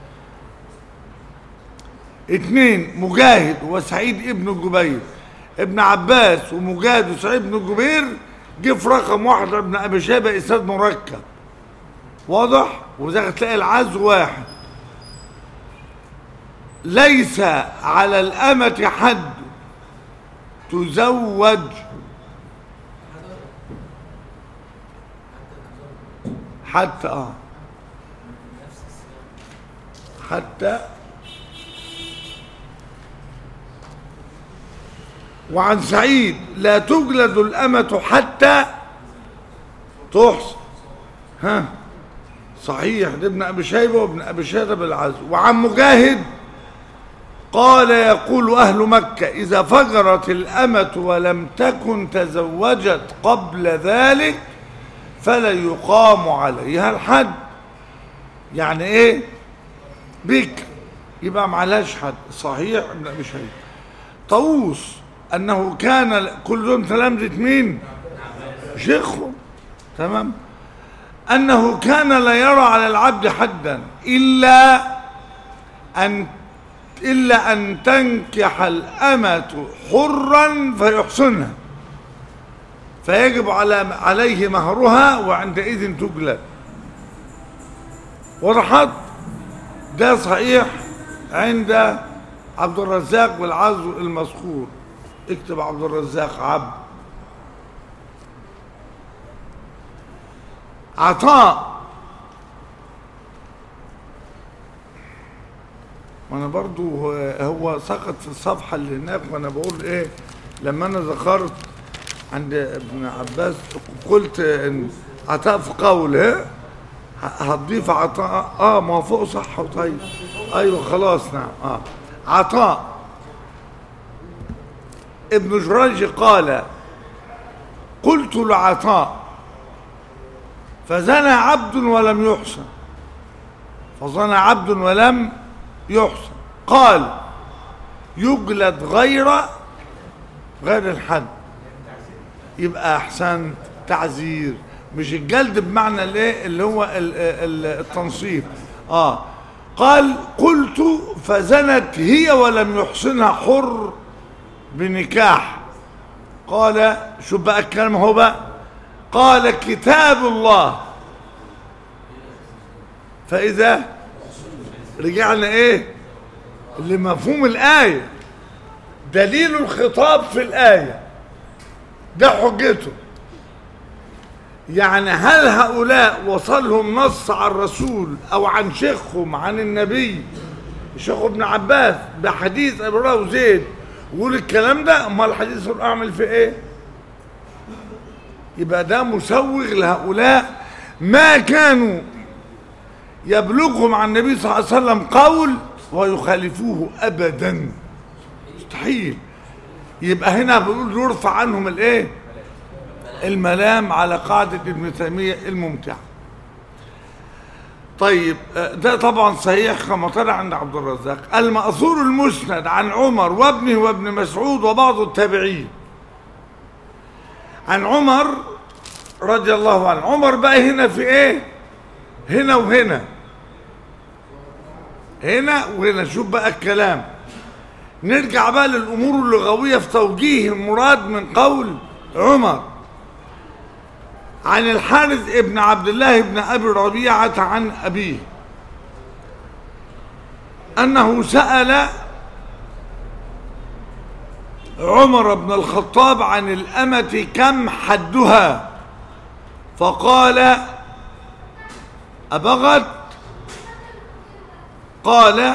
اتنين مجاهد وسعيد ابن جبير، ابن عباس ومجاهد وسعيد بن جبير جه في رقم واحد ابن ابي شيبه اسناد مركب واضح، وزي تلاقي العزو واحد. ليس على الأمة حد تزوج حتى حتى. وعن سعيد لا تجلد الأمة حتى تحصن. صحيح لابن أبي شيبة وابن أبي شيبة بالعزو. وعن مجاهد قال يقول أهل مكة إذا فجرت الأمة ولم تكن تزوجت قبل ذلك فلا يقام عليها الحد. يعني ايه بكر يبقى معلهاش حد. صحيح ابن أبي شيبة. طاووس أنه كان كل دول تلامذة مين؟ شيخه. تمام. أنه كان لا يرى على العبد حدا إلا أن تنكح الأمة حرا فيحسنها فيجب عليه مهرها وعندئذ تجلد. وضحت. ده صحيح عند عبد الرزاق والعزو المذكور. اكتب عبد الرزاق عبد. عطاء. وانا برضو هو سقط في الصفحة اللي هناك وانا بقول ايه لما انا ذكرت عند ابن عباس قلت ان عطاء في قول هتضيف عطاء ما فوق صح. طيب ايوه خلاص نعم. عطاء ابن جريج قال قلت لعطاء فزنى عبد ولم يحسن. فزنى عبد ولم يحسن. قال يجلد غير الحد. يبقى احسن تعزير مش الجلد بمعنى الايه اللي هو التنصيف. قال قلت فزنت هي ولم يحسنها حر بنكاح. قال شو بقى الكلام هو بقى. قال كتاب الله. فإذا رجعنا ايه لمفهوم الآية دليل الخطاب في الآية ده حجته. يعني هل هؤلاء وصلهم نص عن الرسول او عن شيخهم عن النبي شيخ ابن عباس بحديث ابي هريره وزيد ويقول الكلام ده؟ امال الحديث اعمل في ايه؟ يبقى ده مسوغ لهؤلاء ما كانوا يبلغهم عن النبي صلى الله عليه وسلم قول ويخالفوه ابدا. مستحيل. يبقى هنا بنقول يرفع عنهم الايه؟ الملام على قاعدة ابن تيمية الممتعة. طيب ده طبعا صحيح كما طلع عند عبد الرزاق. المأثور المسند عن عمر وابنه وابن مسعود وبعض التابعين عن عمر رضي الله عنه. عمر بقى هنا في ايه؟ هنا وهنا وهنا. شوف بقى الكلام. نرجع بقى للأمور اللغوية في توجيه المراد من قول عمر. عن الحارث ابن عبد الله ابن أبي ربيعة عن أبيه أنه سأل عمر بن الخطاب عن الأمة كم حدها فقال أبغت. قال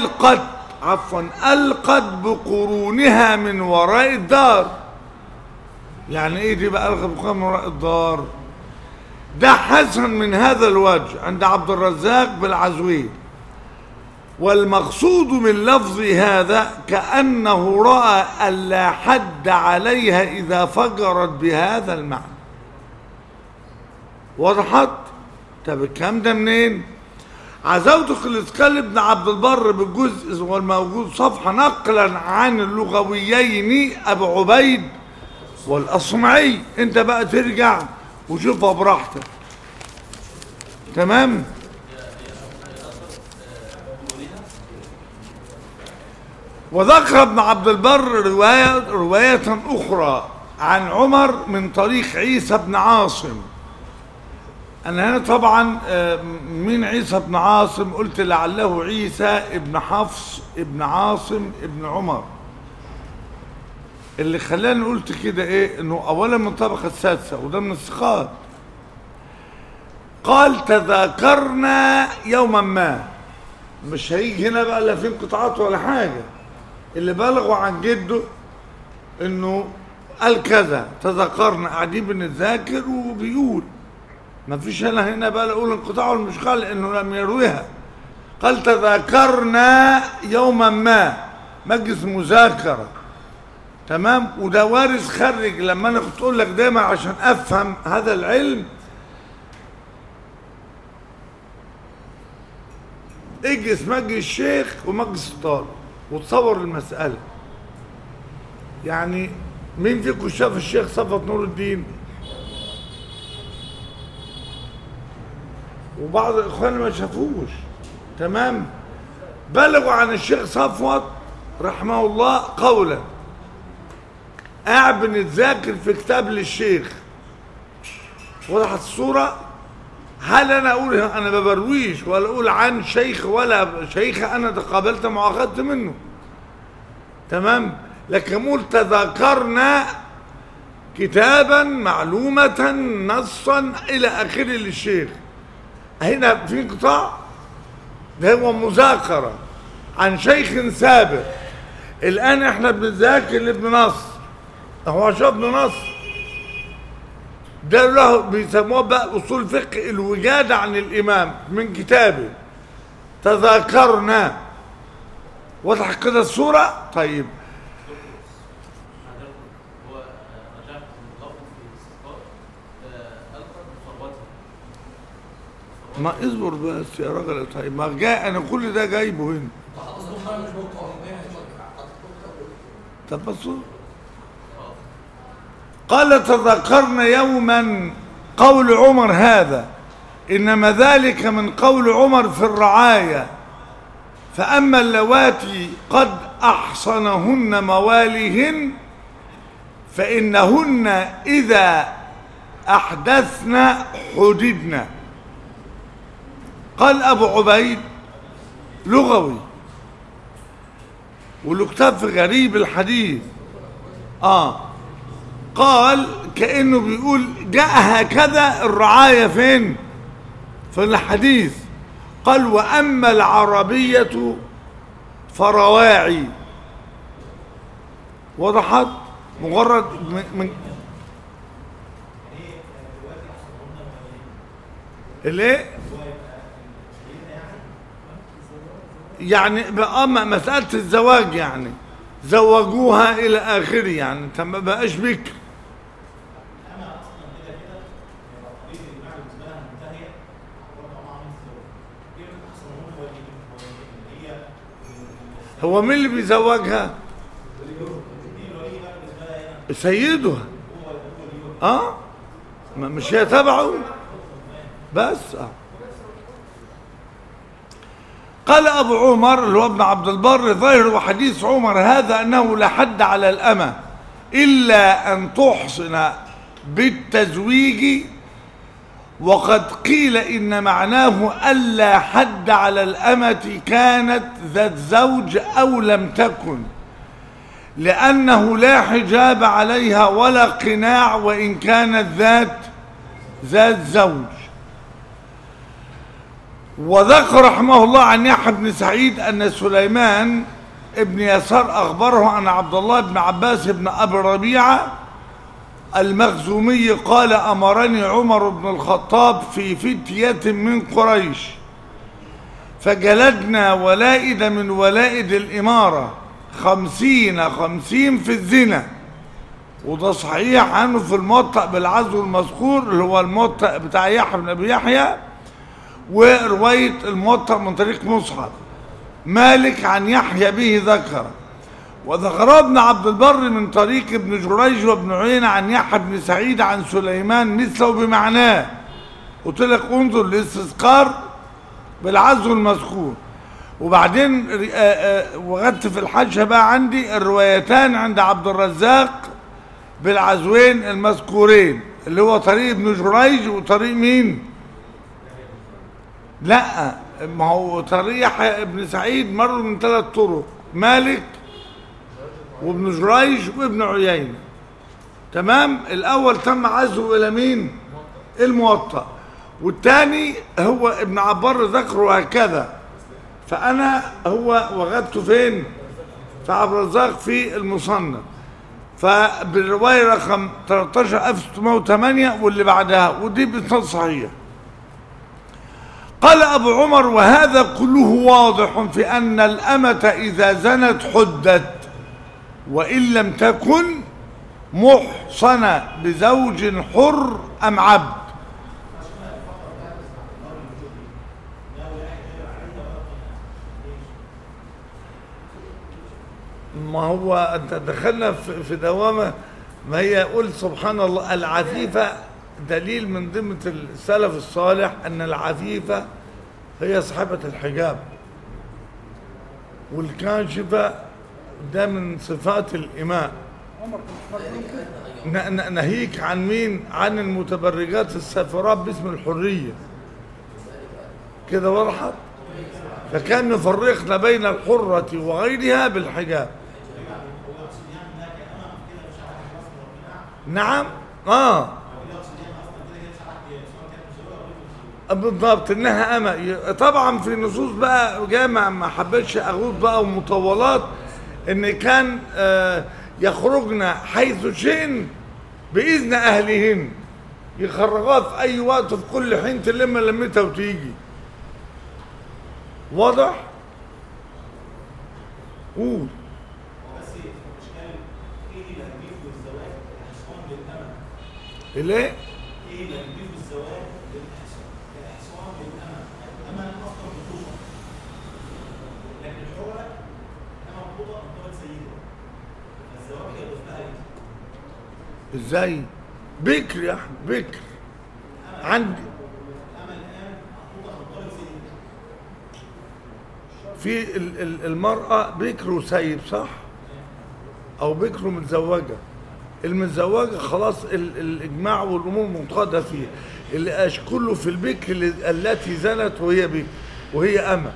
ألقت بقرونها من وراء الدار. يعني ايه دي بقى ألقت بقرونها من وراء الدار؟ ده حسن من هذا الوجه عند عبد الرزاق بالعزوي. والمقصود من لفظ هذا كأنه رأى ألا حد عليها إذا فجرت بهذا المعنى. وضحت؟ طب الكلام ده منين؟ عزوت الإسكال ابن عبد البر بالجزء والموجود صفحة نقلا عن اللغويين أبو عبيد والأصمعي. انت بقى ترجع وشوفها براحتك. تمام. وذكر ابن عبد البر رواية أخرى عن عمر من طريق عيسى بن عاصم. أنا هنا طبعا من عيسى بن عاصم قلت لعله عيسى ابن حفص ابن عاصم ابن عمر. اللي خلاني قلت كده ايه؟ انه اولا من الطبقة السادسة وده من الثقات. قال تذاكرنا يوما ما. مش هيجي هنا بقى لا في انقطاعات ولا حاجة. اللي بلغوا عن جده انه قال كذا تذكرنا قاعدين بنذاكر وبيقول ما فيش انا هنا بقى اقول انقطاع المشقة لانه لم يرويها. قال تذاكرنا يوما ما، مجلس مذاكرة، تمام. وده وارث خرج. لما انا كنت اقول لك دايما عشان افهم هذا العلم، اجلس مجلس الشيخ ومجلس الطالب وتصور المسألة. يعني مين فيكم شاف الشيخ صفوت نور الدين؟ وبعض الاخوان ما شافوش، تمام. بلغوا عن الشيخ صفوت رحمه الله قولا. قاعد بنتذاكر في كتاب للشيخ، وضحت الصورة. هل انا اقول انا ما برويش ولا اقول عن شيخ ولا شيخ انا تقابلت معه واخدت منه، تمام. لكن اقول تذاكرنا كتابا معلومة نصا الى اخره للشيخ. هنا في انقطاع، ده هو مذاكرة عن شيخ سابق. الان احنا بنذاكر لابن نصر، هو شاف ابن نصر ده له بيسموه بقى اصول فقه الوجادة عن الامام من كتابه. تذاكرنا، واضح كده الصورة؟ طيب ما اصبر بس يا راجل. طيب ما جاي انا كل ده جايبه هنا. طب بصوا، قال تذكرنا يوما قول عمر هذا، انما ذلك من قول عمر في الرعاية. فاما اللواتي قد احصنهن مواليهن فانهن اذا احدثن حددن. قال ابو عبيد لغوي وله كتاب في غريب الحديث. قال كأنه بيقول جاء هكذا الرعاية فين؟ في الحديث. قال وأما العربية فرواعي. وضحت؟ مجرد من الايه؟ يعني بقى مسألة الزواج، يعني زوجوها إلى آخره، يعني انت ما بقاش بكر. هو مين اللي بيزوجها؟ سيدها. مش هي تبعه بس. قال أبو عمر اللي هو ابن عبد البر ظاهر حديث عمر هذا أنه لا حد على الأمة إلا أن تحصن بالتزويج، وقد قيل إن معناه ألا حد على الأمة كانت ذات زوج أو لم تكن، لأنه لا حجاب عليها ولا قناع وإن كانت ذات زوج. وذكر رحمه الله عن يحيى بن سعيد أن سليمان ابن يسار أخبره أن عبد الله بن عباس بن أبي ربيعة المخزومي قال أمرني عمر بن الخطاب في فتية من قريش فجلدنا ولائد من ولائد الإمارة 50 في الزنا. وده صحيح عنه في الموطأ بالعزو المذكور اللي هو الموطأ بتاع يحيى بن أبي يحيى، ورواية الموطأ من طريق مصعب مالك عن يحيى به ذكر. وذكر ابن عبد البر من طريق ابن جريج وابن عيينة عن يحيى بن سعيد عن سليمان مثله بمعناه. قلت لك انظر الاستذكار بالعزو المذكور. وبعدين وغدت في الحاشية بقى عندي الروايتان عند عبد الرزاق بالعزوين المذكورين اللي هو طريق ابن جريج وطريق مين؟ لا، ما هو طريق يحيى ابن سعيد مروا من 3 طرق، مالك وابن جريج وابن عيينة، تمام. الاول تم عزوه الى مين؟ الموطأ. والثاني هو ابن عبار ذكره هكذا، فانا هو وجدته فين؟ في عبد الرزاق في المصنف، فبالروايه رقم 13608 واللي بعدها، ودي بإسناد صحيح. قال أبو عمر وهذا كله واضح في أن الأمة إذا زنت حدت وإن لم تكن محصنة بزوج حر أم عبد. ما هو أنت دخلنا في دوامة. ما هي قلت سبحان الله العفيفة دليل من ضمن السلف الصالح أن العفيفة هي صاحبة الحجاب، والكاشفة ده من صفات الإماء. ناهيك عن مين؟ عن المتبرجات السافرات باسم الحرية كده وضحت. فكان يفرقنا بين الحرة وغيرها بالحجاب. نعم بالضبط انها أما. طبعا في نصوص بقى جامع ما حبيتش اغوض بقى ومطولات ان كان يخرجن حيث شئن باذن اهلهن، يخرجوها في اي وقت في كل حين تلم لمتها وتيجي. واضح؟ قول. ليه؟ ايه اللي هنجيب الزواج للاحصان للامل؟ الامل اصلا بطوله، لكن الحره كما بطوله انطلق سيدها، الزواج يضيف لها ايه؟ ازاي؟ بكر يا احمد، بكر عندي الامل الان بطوله انطلق سيدها. في المراه بكر وسيب صح؟ او بكر ومتزوجه. المتزوجة خلاص الإجماع والأمور منقادة فيه. اللي أشكله في البكر التي زنت وهي بكر وهي أمة.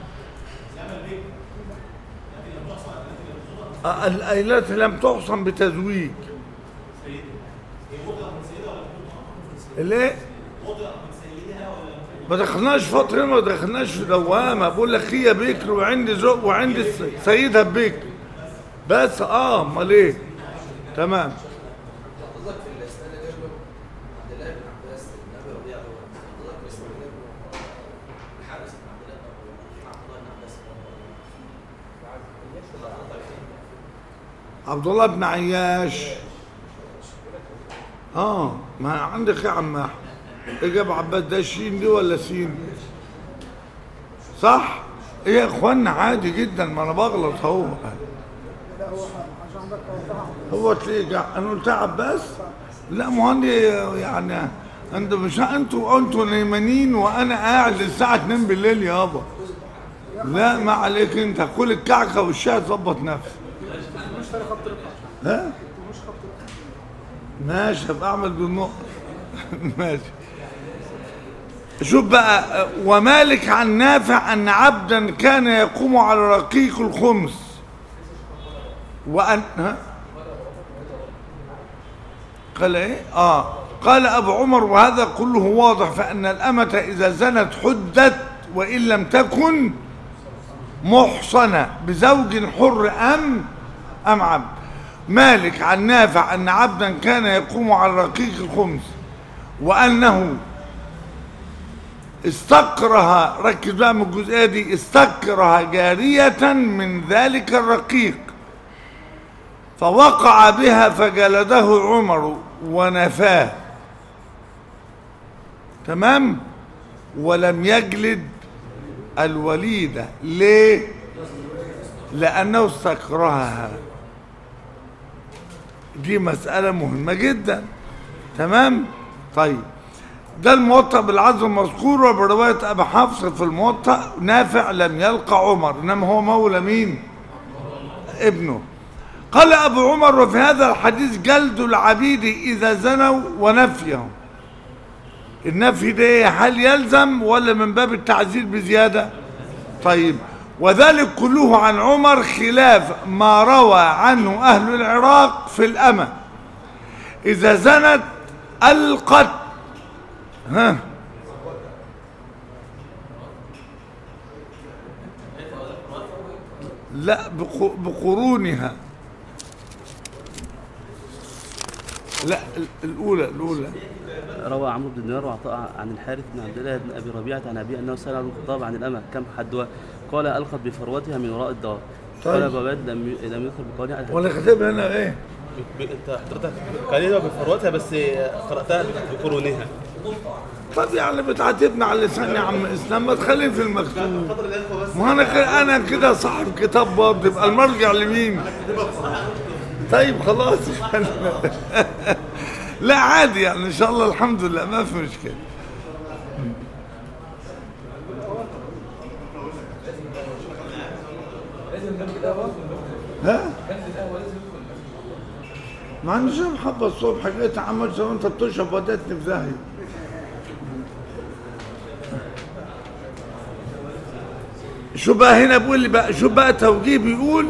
التي لم تحصن بتزويج. ليه؟ ما دخلناش فترة، ما دخلناش في دوامة. بقول لك هي بكر وعندي زوج وعندي سيدها بكر بس. امال ايه؟ تمام. عبد الله بن عياش. ما عندك يا عم احمد اجاب عباس ده شين دي ولا سين؟ صح؟ ايه يا اخوانا عادي جدا، ما انا بغلط اهو. هو تلاقيه انا قلت عباس؟ لا ما هو يعني انت مش انتوا نايمانين وانا قاعد الساعه 2 بالليل يابا. لا ما عليك، انت كل الكعكه والشاي ظبط نفسك. ها؟ ماشي هبقى اعمل بالنقط. ماشي. شوف بقى، ومالك عن نافع ان عبدا كان يقوم على رقيق الخمس وان قال ايه؟ قال ابو عمر وهذا كله واضح فان الامة اذا زنت حدت وان لم تكن محصنة بزوج حر ام عبد. مالك عن نافع ان عبدا كان يقوم على رقيق الخمس وانه استكره، ركز بقى من الجزئيه دي، استكره جاريه من ذلك الرقيق فوقع بها فجلده عمر ونفاه. تمام. ولم يجلد الوليده. ليه؟ لانه استكرهها. دي مسألة مهمة جدا. تمام. طيب ده الموطأ بالعزم المذكور. وبرواية أبي حفص في الموطأ نافع لم يلقى عمر، إنما هو مولى مين؟ ابنه. قال أبو عمر وفي هذا الحديث جلد العبيد إذا زنوا ونفيهم. النفي ده هل يلزم ولا من باب التعزير بزيادة؟ طيب وذلك كله عن عمر خلاف ما روى عنه أهل العراق في الأمة إذا زنت ألقت لا بقرونها. لا الأولى روى عمرو بن دينار وعطاء عن الحارث بن عبد الله بن ابي ربيعه عن ابيه انه سال عن الخطاب عن الامه كم حدها؟ قال القت بفروتها من وراء الدار. طيب. قال بابات لم يذكر بقولها ولا كاتبها هنا ايه؟ انت حضرتك قليله بفروتها بس قراتها بقرونها. طب يعني بتعاتبنا على اللسان يا عم اسلام، ما تخليني في المكتوب. ما انا كده صاحب كتاب برضه، يبقى المرجع لمين؟ طيب خلاص. لا عادي يعني ان شاء الله الحمد لله ما في مشكله. ها؟ ما عنديش محبة الصبح، جيت عملت وانت بتشرب وديتني في داهية. شو بقى هنا بيقول لي بقى، شو بقى توجيه بيقول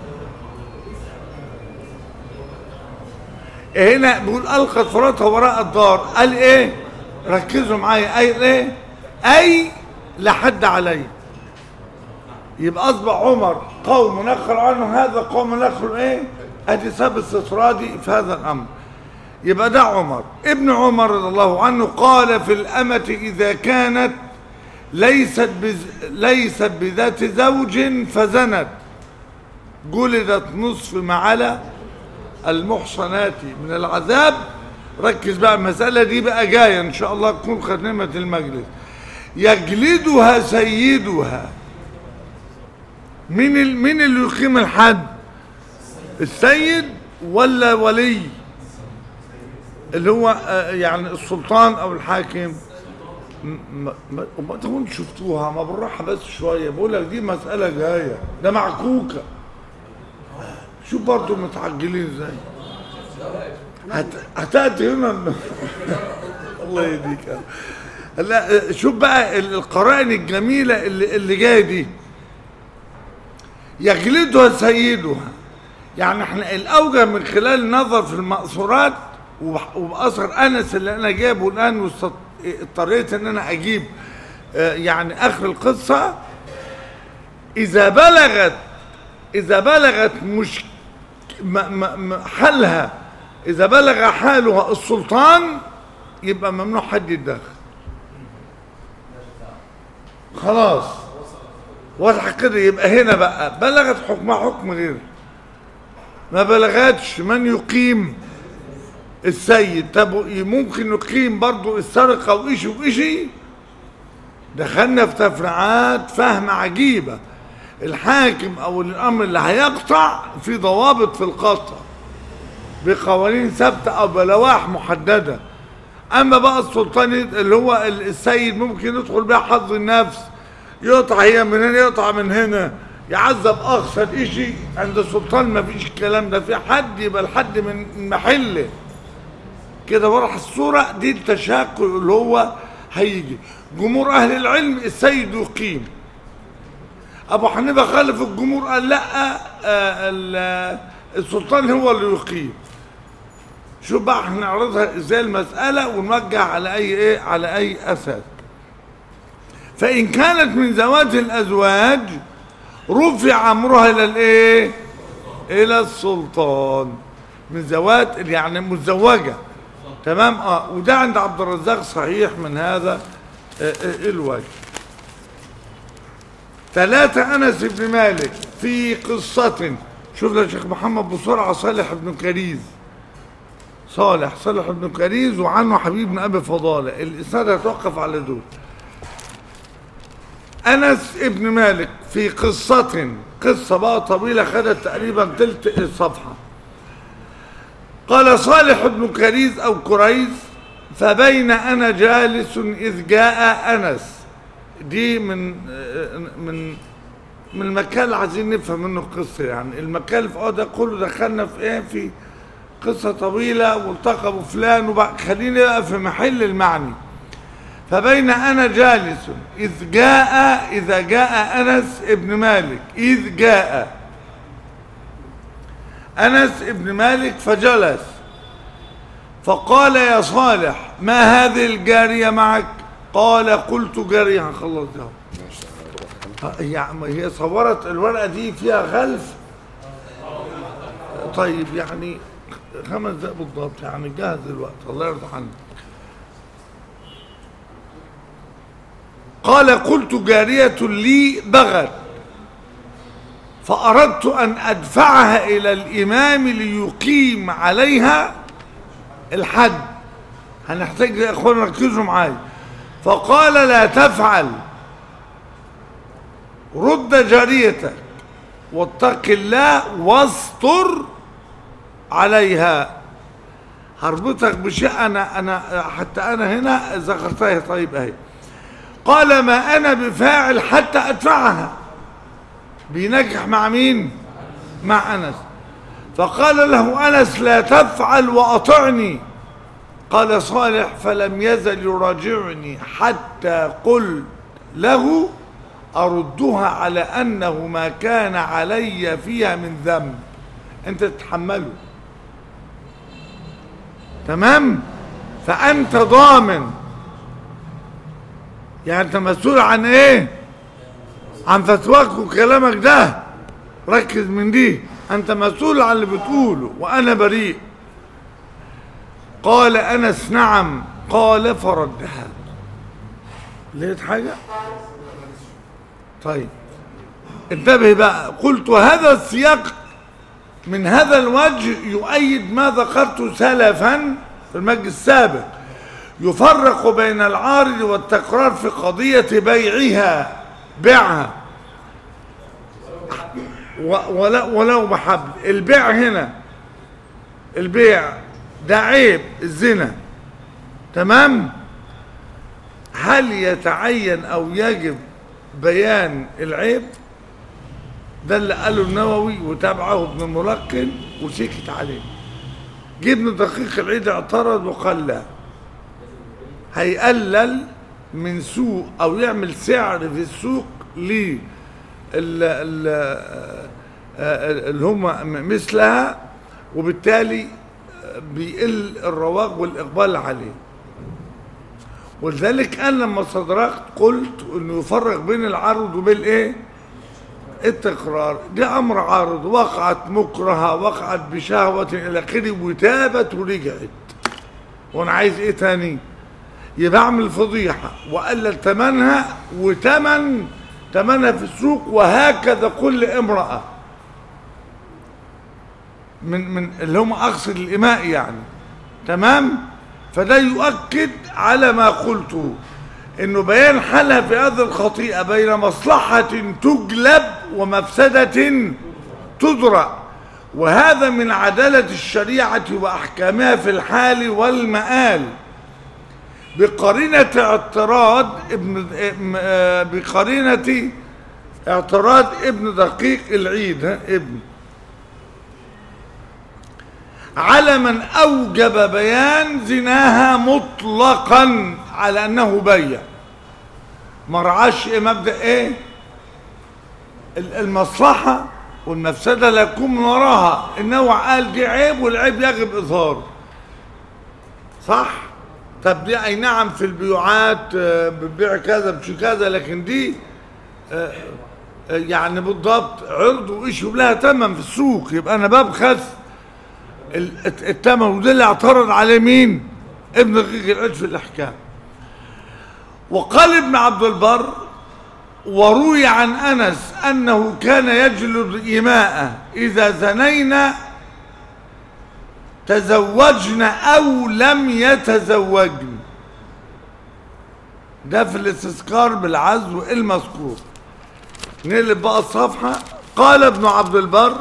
هنا بيقول القت فراتها وراء الدار. قال ايه؟ ركزوا معايا. اي ايه؟ اي لحد علي. يبقى اصبح عمر قوم نخل عنه هذا، قوم نخل ايه؟ ادي سبب استطرادي في هذا الامر. يبقى ده عمر. ابن عمر رضي الله عنه قال في الامة اذا كانت ليست بذات زوج فزنت جلدت نصف ما على المحصنات من العذاب. ركز بقى المسألة دي بقى جاية ان شاء الله تكون خاتمة المجلس. يجلدها سيدها. مين اللي يقيم الحد؟ السيد ولا ولي اللي هو يعني السلطان او الحاكم؟ ما تكونوا شفتوها، ما بالراحه بس شويه، بقول لك دي مساله جايه، ده معكوكه. شوف برضه متعجلين ازاي. هتاتي هنا. الله يهديك. لا شوف بقى القرائن الجميله اللي جايه دي. يجلدها سيدها، يعني احنا الاوجه من خلال النظر في المأثورات وبأثر انس اللي انا جايبه الان، واضطريت ان انا اجيب يعني اخر القصه. اذا بلغت مش حالها، اذا بلغ حالها السلطان يبقى ممنوع حد يتدخل. خلاص واضح كده. يبقى هنا بقى بلغت حكمها حكم غير، ما بلغتش من يقيم؟ السيد. طب ممكن نقيم برضو السرقة وإشي. دخلنا في تفريعات فهم عجيبة. الحاكم أو الأمر اللي هيقطع في ضوابط في القطع بقوانين ثابتة أو بلوائح محددة. أما بقى السلطان اللي هو السيد ممكن يدخل بها حظ النفس، يقطع هي من هنا يقطع من هنا، يعذب اقصى شيء. عند السلطان ما فيش الكلام ده، في حد يبقى الحد من محله كده. ورح الصوره دي التشاكل اللي هو هيجي. جمهور اهل العلم السيد يقيم. ابو حنيفه خالف الجمهور قال لا السلطان هو اللي يقيم. شوف بقى هنعرضها ازاي المساله ونوجه على اي ايه، على اي اساس. فإن كانت من زواج الأزواج رفع أمرها إلى الإيه؟ إلى السلطان. من زواج يعني متزوجة. تمام؟ وده عند عبد الرزاق صحيح من هذا الوجه. 3 أنس بن مالك في قصة. شوف يا شيخ محمد بسرعة. صالح بن كريز، صالح بن كريز، وعنه حبيب بن أبي فضالة. الإسناد هيتوقف على دول. أنس ابن مالك في قصة بقى طويلة خدت تقريبا تلت الصفحة. قال صالح بن كريز أو كريز: فبين أنا جالس إذ جاء أنس. دي من المكان اللي عايزين نفهم منه القصة. يعني المكان في ده كله دخلنا في ايه، في قصة طويلة والتقى بفلان خلينا بقى في محل المعني. فبين أنا جالس إذا جاء أنس ابن مالك. إذ جاء أنس ابن مالك فجلس فقال: يا صالح ما هذه الجارية معك؟ قال: قلت جارية. هنخلص ده. يعني هي صورت الورقة دي فيها غلف. طيب يعني 5 دقايق بالضبط، يعني جاهز الوقت. الله يرضى عنك. قال قلت جارية لي بغت فأردت أن أدفعها إلى الإمام ليقيم عليها الحد. هنحتاج يا أخوان ركزوا معايا. فقال لا تفعل، رد جاريتك واتق الله واستر عليها. هربطك بشيء أنا حتى أنا هنا ذكرتها. طيب أهي. قال ما أنا بفاعل حتى أدفعها. بينجح مع مين؟ مع أنس. فقال له أنس لا تفعل وأطعني. قال صالح فلم يزل يراجعني حتى قل له أردها على أنه ما كان علي فيها من ذنب، أنت تتحمله. تمام؟ فأنت ضامن، يعني أنت مسؤول عن إيه؟ عن فتواك وكلامك ده. ركز من دي، أنت مسؤول عن اللي بتقوله وأنا بريء. قال أنس نعم. قال فردها. لقيت حاجة؟ طيب انتبه بقى. قلت وهذا السياق من هذا الوجه يؤيد ما ذكرت سلفا في المجلس السابق، يفرق بين العارض والتكرار في قضية بيعها ولو بحبل. البيع هنا، البيع ده عيب الزنا، تمام؟ هل يتعين او يجب بيان العيب؟ ده اللي قاله النووي وتابعه ابن الملقن وسكت عليه. جه ابن دقيق العيد اعترض وقال لا، هيقلل من سوق او يعمل سعر في السوق اللي هم مثلها، وبالتالي بيقل الرواج والإقبال عليه. ولذلك أنا لما صدرت قلت إنه يفرق بين العرض وبين إيه؟ التكرار. ده أمر عارض، وقعت مكرهة، وقعت بشهوة إلى آخره، وتابت ورجعت، وأنا عايز إيه تاني؟ يبقى أعمل فضيحة وقلل ثمنها ثمنها في السوق، وهكذا كل امرأة من اللي هم أقصد الإماء يعني. تمام؟ فده يؤكد على ما قلته، إنه بيان حالها في هذه الخطيئة بين مصلحة تجلب ومفسدة تدرأ، وهذا من عدالة الشريعة وأحكامها في الحال والمآل، بقرينة اعتراض ابن دقيق العيد ابن على من أوجب بيان زناها مطلقا على أنه بيع. ما رعاش مبدأ إيه؟ المصلحة والمفسدة لا يكون من وراها. إنه قال دي عيب والعيب يجب إظهاره، صح؟ طب دي أي نعم في البيوعات بتبيع كذا بتشي كذا، لكن دي يعني بالضبط عرض وإيش لها ثمن في السوق، يبقى أنا ببخس الثمن. وده اللي اعترض عليه مين؟ ابن دقيق العيد في الأحكام. وقال ابن عبد البر وروي عن أنس أنه كان يجلد الإماء إذا زنينا تزوجن أو لم يتزوجن. ده في الاستذكار بالعزو المذكور. نقلب بقى الصفحة. قال ابن عبد البر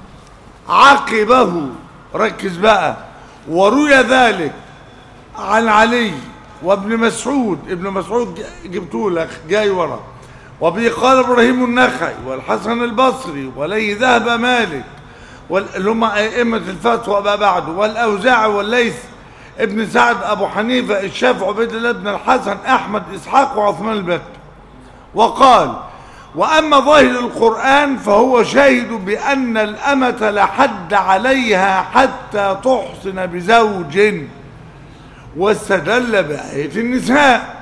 عقبه، ركز بقى، وروي ذلك عن علي وابن مسعود. ابن مسعود جبته لك جاي ورا. وبه قال ابراهيم النخعي والحسن البصري ولي ذهب مالك اللي هم ائمه الفتوى ما بعده، والاوزاعي والليث ابن سعد، ابو حنيفه، الشافعي، عبيد الله بن الحسن، احمد، اسحاق، وعثمان البت. وقال واما ظاهر القران فهو شاهد بان الامه لحد عليها حتى تحصن بزوج، واستدل بآية النساء،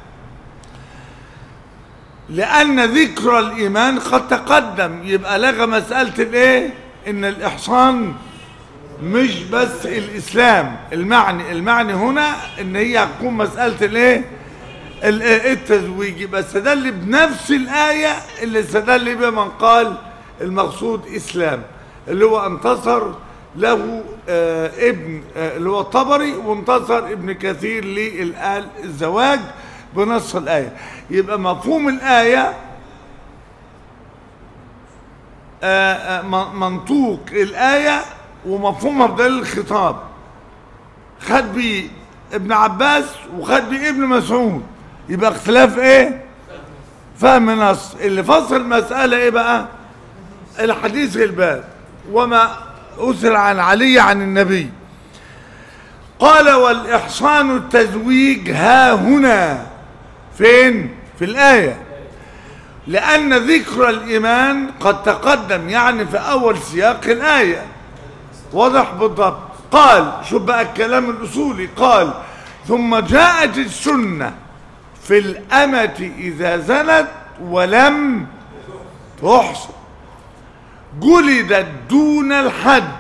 لأن ذكر الإيمان قد تقدم. يبقى لغى مسألة الإيه؟ إن الإحصان مش بس الإسلام. المعني هنا إن هي هتكون مسألة الإيه؟ التزويج، يبقى استدل بنفس الآية اللي استدل بها من قال المقصود إسلام، اللي هو انتصر له ابن اللي هو الطبري، وانتصر ابن كثير للآل الزواج بنص الآية. يبقى مفهوم الآية منطوق الآية ومفهومها بدليل الخطاب، خد بيه ابن عباس وخد بيه ابن مسعود، يبقى اختلاف ايه؟ فهم نص. اللي فصل المسألة ايه بقى؟ الحديث الباب وما أسر عن علي عن النبي قال والإحصان التزويج ها هنا فين؟ في الآية، لأن ذكر الإيمان قد تقدم يعني في أول سياق الآية، واضح بالضبط. قال شوف بقى الكلام الأصولي، قال ثم جاءت السنة في الأمة إذا زنت ولم تحصن جلدت دون الحد،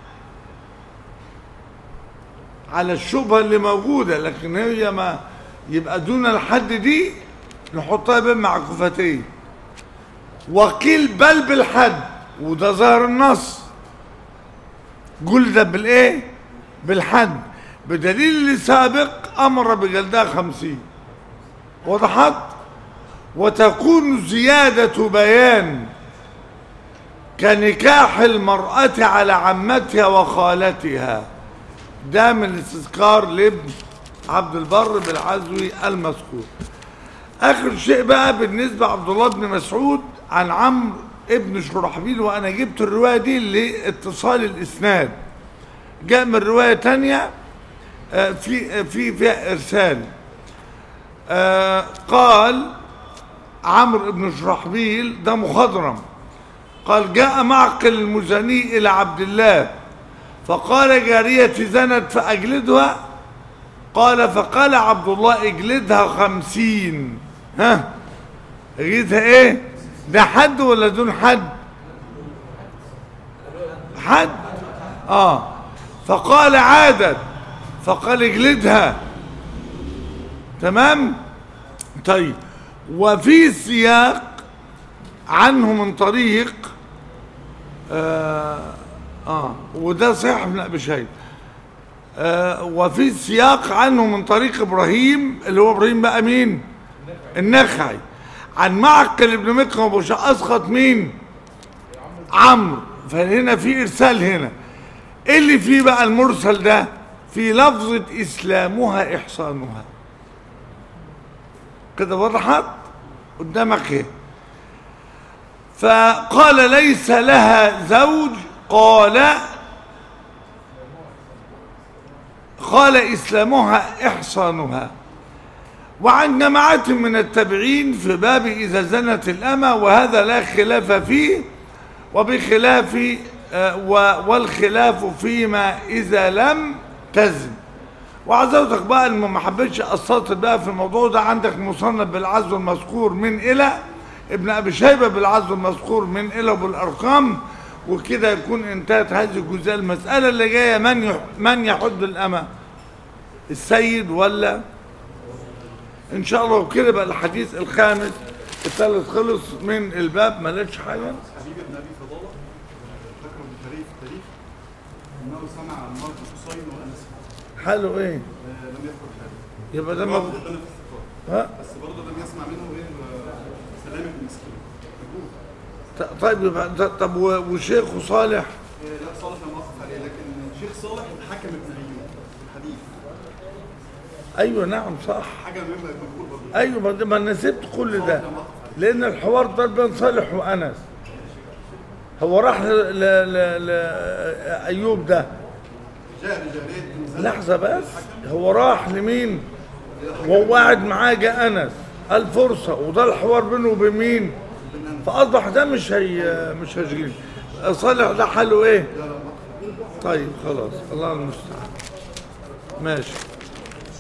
على الشبهة اللي موجودة، لكن هي ما يبقى دون الحد دي نحطها بين معكوفتين. وقيل بل بالحد، وده ظاهر النص، جلدت بالايه؟ بالحد، بدليل اللي سابق امر بجلدها 50. وضحت؟ وتكون زيادة بيان كنكاح المرأة على عمتها وخالتها، ده من الاستذكار لابن عبد البر بالعزوي المذكور. اخر شيء بقى بالنسبة عبد الله بن مسعود عن عمرو ابن شرحبيل، وانا جبت الرواية دي لاتصال الاسناد، جاء من رواية تانية فيها ارسال. قال عمرو بن شرحبيل ده مخضرم، قال جاء معقل المزني الى عبد الله فقال جارية زنت فاجلدها، قال فقال عبد الله اجلدها 50. ها اجلدها ايه؟ ده حد ولا دون حد؟ حد. فقال عادت، فقال اجلدها. تمام. طيب وفي سياق عنه من طريق وده صحيح ابن ابي شيبه، وفي السياق عنه من طريق ابراهيم اللي هو ابراهيم بقى مين؟ النخعي، عن معقل ابن مكرم ابو اسقط مين؟ عمرو. فهنا في ارسال. هنا ايه اللي فيه بقى المرسل ده؟ في لفظة اسلامها احصانها، كده وضحت قدامك ايه؟ فقال ليس لها زوج، قال إسلامها إحصانها. وعن جماعة من التابعين في باب إذا زنت الأمة، وهذا لا خلاف فيه، وبخلاف والخلاف فيما إذا لم تزن. وعزوتك بقى اللي ما حبيتش أسطر بقى في الموضوع ده، عندك مصنف بالعزو المذكور من إلى، ابن أبي شيبة بالعزو المذكور من إلى بالأرقام، وكده يكون انتهت هذه الجزئية. المسألة اللي جاية من يحد الأمة، السيد ولا؟ إن شاء الله. وكده بقى الحديث الخامس الثالث خلص من الباب، ما لقيتش حاجة. حبيب ابن أبي فضالة ذكر التاريخ إنه سمع عن مرض حسين وأنس. حاله إيه؟ لم يذكر حاجة. يبقى ده بس برضه لم يسمع منه إيه سلامة المسكين. طيب يبقى طب وشيخه صالح؟ لا صالح لم أقف عليه، لكن شيخ صالح الحكم ابن أيوب الحديث. ايوه نعم صح. حاجه مهمه مقبول برضه. ايوه ما انا سبت كل ده، لان الحوار ده بين صالح وانس. هو راح لايوب ده لحظه بس، هو راح لمين وهو قاعد معاه؟ جاء انس الفرصه، وده الحوار بينه وبين مين؟ فاصبح ده مش هيشغل. صالح ده حاله ايه؟ طيب خلاص، الله المستعان. ماشي.